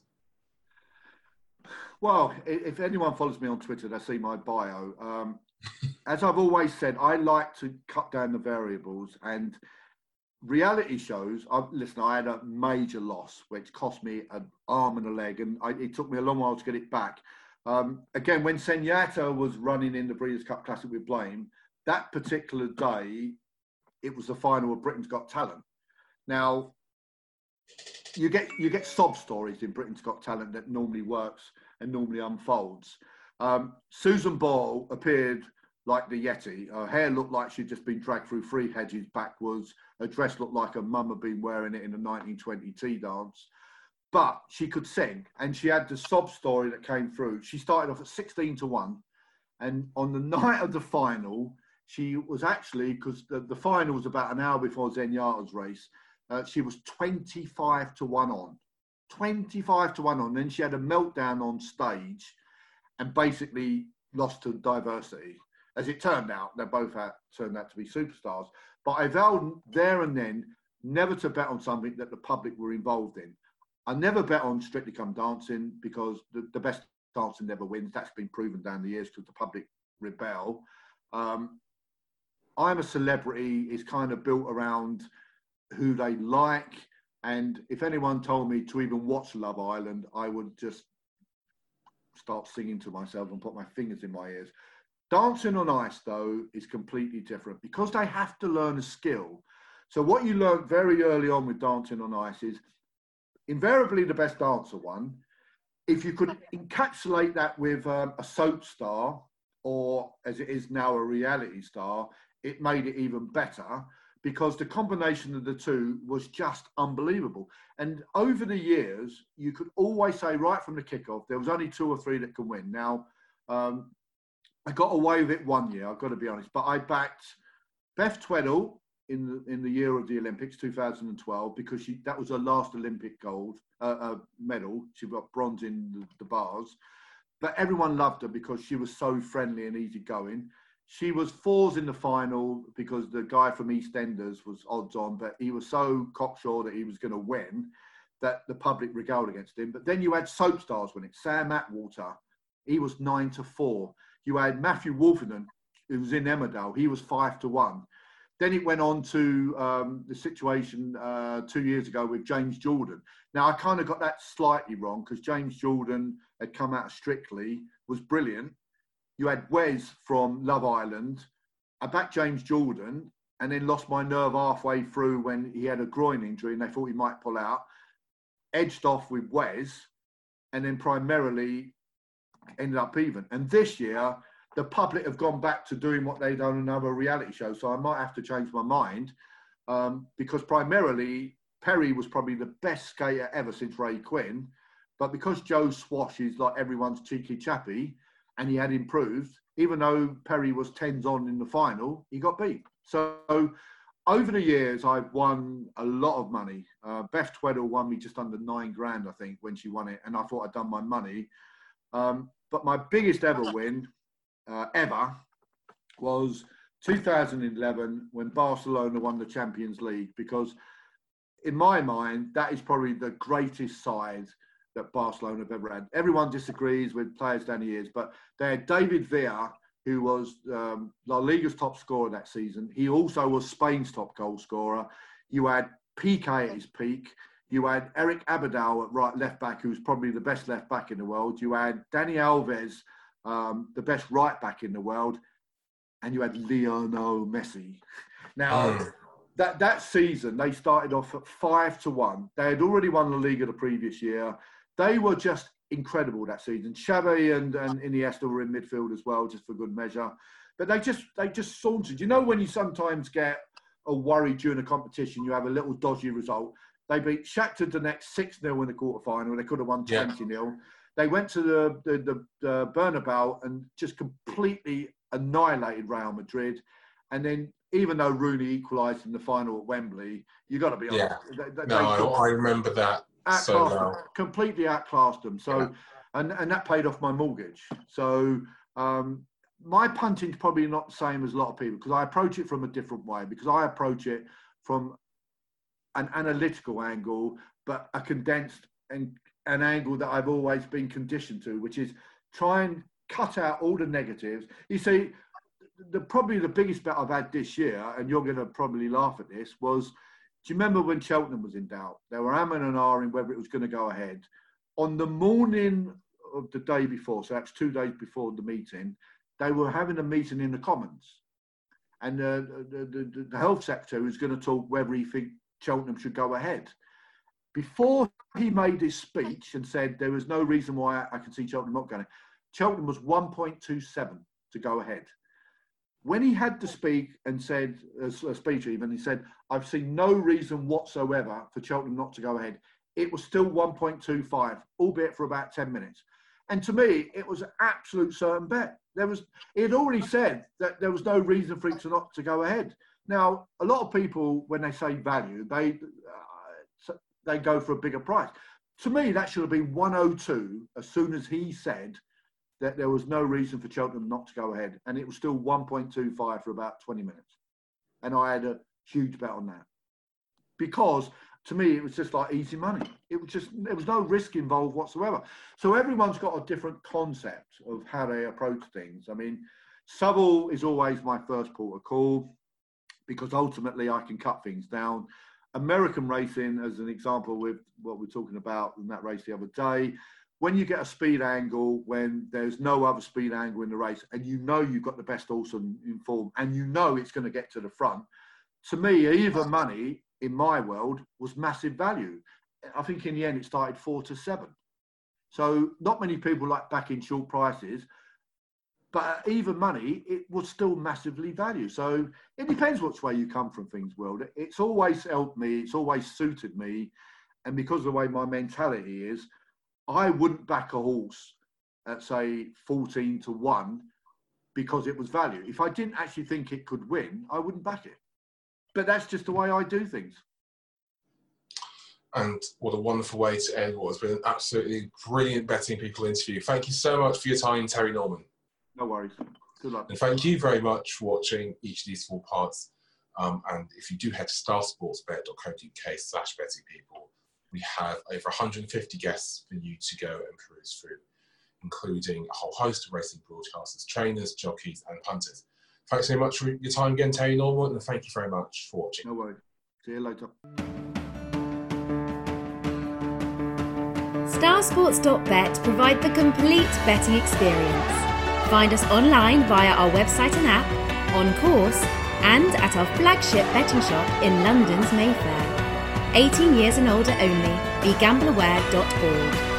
Well, if anyone follows me on Twitter, they see my bio. Um, as I've always said, I like to cut down the variables, and reality shows. I, listen, I had a major loss, which cost me an arm and a leg, and I, it took me a long while to get it back. Um, again, when Senyatta was running in the Breeders' Cup Classic with Blame, that particular day, it was the final of Britain's Got Talent. Now, you get you get sob stories in Britain's Got Talent that normally works and normally unfolds. Um, Susan Boyle appeared like the Yeti. Her hair looked like she'd just been dragged through three hedges backwards. Her dress looked like her mum had been wearing it in a nineteen twenty tea dance. But she could sing, and she had the sob story that came through. She started off at sixteen to one, and on the night of the final, she was actually, because the, the final was about an hour before Zenyatta's race, uh, she was twenty-five to one on. twenty-five to one on. Then she had a meltdown on stage and basically lost to Diversity. As it turned out, they both had, turned out to be superstars. But I vowed there and then never to bet on something that the public were involved in. I never bet on Strictly Come Dancing because the, the best dancing never wins. That's been proven down the years because the public rebel. Um, I'm a Celebrity is kind of built around who they like. And if anyone told me to even watch Love Island, I would just start singing to myself and put my fingers in my ears. Dancing on Ice, though, is completely different because they have to learn a skill. So what you learn very early on with Dancing on Ice is invariably the best dancer won. If you could encapsulate that with um, a soap star, or as it is now a reality star, it made it even better because the combination of the two was just unbelievable. And over the years, you could always say right from the kickoff, there was only two or three that can win. Now, um, I got away with it one year, I've got to be honest, but I backed Beth Tweddle in the, in the year of the Olympics, two thousand twelve, because she, that was her last Olympic gold uh, uh, medal. She got bronze in the, the bars. But everyone loved her because she was so friendly and easygoing. She was fours in the final because the guy from EastEnders was odds on, but he was so cocksure that he was going to win that the public regaled against him. But then you had soap stars winning. Sam Atwater, he was nine to four. You had Matthew Wolfenden, who was in Emmerdale. He was five to one. Then it went on to um, the situation uh, two years ago with James Jordan. Now, I kind of got that slightly wrong because James Jordan had come out of Strictly, was brilliant. You had Wes from Love Island. I backed James Jordan and then lost my nerve halfway through when he had a groin injury and they thought he might pull out. Edged off with Wes and then primarily ended up even. And this year, the public have gone back to doing what they've done on another reality show. So I might have to change my mind um, because primarily Perry was probably the best skater ever since Ray Quinn. But because Joe Swash is like everyone's cheeky chappy and he had improved, even though Perry was tens on in the final, he got beat. So over the years, I've won a lot of money. Uh, Beth Tweddle won me just under nine grand, I think, when she won it. And I thought I'd done my money. Um, but my biggest ever win uh, ever was two thousand eleven when Barcelona won the Champions League, because in my mind, that is probably the greatest side that Barcelona have ever had. Everyone disagrees with players down the years, but they had David Villa, who was um, La Liga's top scorer that season. He also was Spain's top goal scorer. You had P K at his peak. You had Eric Abidal at right left back, who's probably the best left back in the world. You had Dani Alves, um, the best right back in the world. And you had Lionel Messi. Now, oh. that, that season, they started off at five to one. They had already won La Liga the previous year. They were just incredible that season. Xavi and, and Iniesta were in midfield as well, just for good measure. But they just they just sauntered. You know when you sometimes get a worry during a competition, you have a little dodgy result. They beat Shakhtar Donetsk six nil in the quarterfinal. They could have won twenty nil. Yeah. They went to the, the, the, the Bernabeu and just completely annihilated Real Madrid. And then even though Rooney equalised in the final at Wembley, you got to be honest. Yeah. They, they, no, they I, I remember that. So well. Completely outclassed them. So, yeah. and, and that paid off my mortgage. So um, my punting's probably not the same as a lot of people because I approach it from a different way, because I approach it from an analytical angle, but a condensed and an angle that I've always been conditioned to, which is try and cut out all the negatives. You see, the probably the biggest bet I've had this year, and you're going to probably laugh at this, was, do you remember when Cheltenham was in doubt? They were amming and ahhing whether it was going to go ahead. On the morning of the day before, so that's two days before the meeting, they were having a meeting in the Commons. And uh, the, the, the health secretary was going to talk whether he think Cheltenham should go ahead. Before he made his speech and said there was no reason why I could see Cheltenham not going, Cheltenham was one point two seven to go ahead. When he had to speak and said, a uh, speech even, he said, I've seen no reason whatsoever for Cheltenham not to go ahead. It was still one point two five, albeit for about ten minutes. And to me, it was an absolute certain bet. There was, he had already said that there was no reason for it to not to go ahead. Now, a lot of people, when they say value, they uh, they go for a bigger price. To me, that should have been one oh two as soon as he said that there was no reason for Cheltenham not to go ahead. And it was still one point two five for about twenty minutes. And I had a huge bet on that. because to me, it was just like easy money. It was just, there was no risk involved whatsoever. So everyone's got a different concept of how they approach things. I mean, Southwell is always my first port of call because ultimately I can cut things down. American racing, as an example with what we're talking about in that race the other day, when you get a speed angle, when there's no other speed angle in the race, and you know you've got the best horse in form, and you know it's going to get to the front, to me, even money in my world was massive value. I think in the end it started four to seven. So not many people like backing short prices, but even money, it was still massively valued. So it depends which way you come from things, World. It's always helped me. It's always suited me. And because of the way my mentality is, I wouldn't back a horse at, say, fourteen to one because it was value. If I didn't actually think it could win, I wouldn't back it. But that's just the way I do things. And what a wonderful way to end what has been an absolutely brilliant Betting People interview. Thank you so much for your time, Terry Norman. No worries. Good luck. And thank you very much for watching each of these four parts. Um, and if you do head to starsportsbet.co.uk slash betting people, we have over one hundred fifty guests for you to go and peruse through, including a whole host of racing broadcasters, trainers, jockeys, and punters. Thanks so much for your time again, Terry Norman, and thank you very much for watching. No worries. See you later. Starsports dot bet provide the complete betting experience. Find us online via our website and app, on course, and at our flagship betting shop in London's Mayfair. eighteen years and older only. Be gambler aware dot org.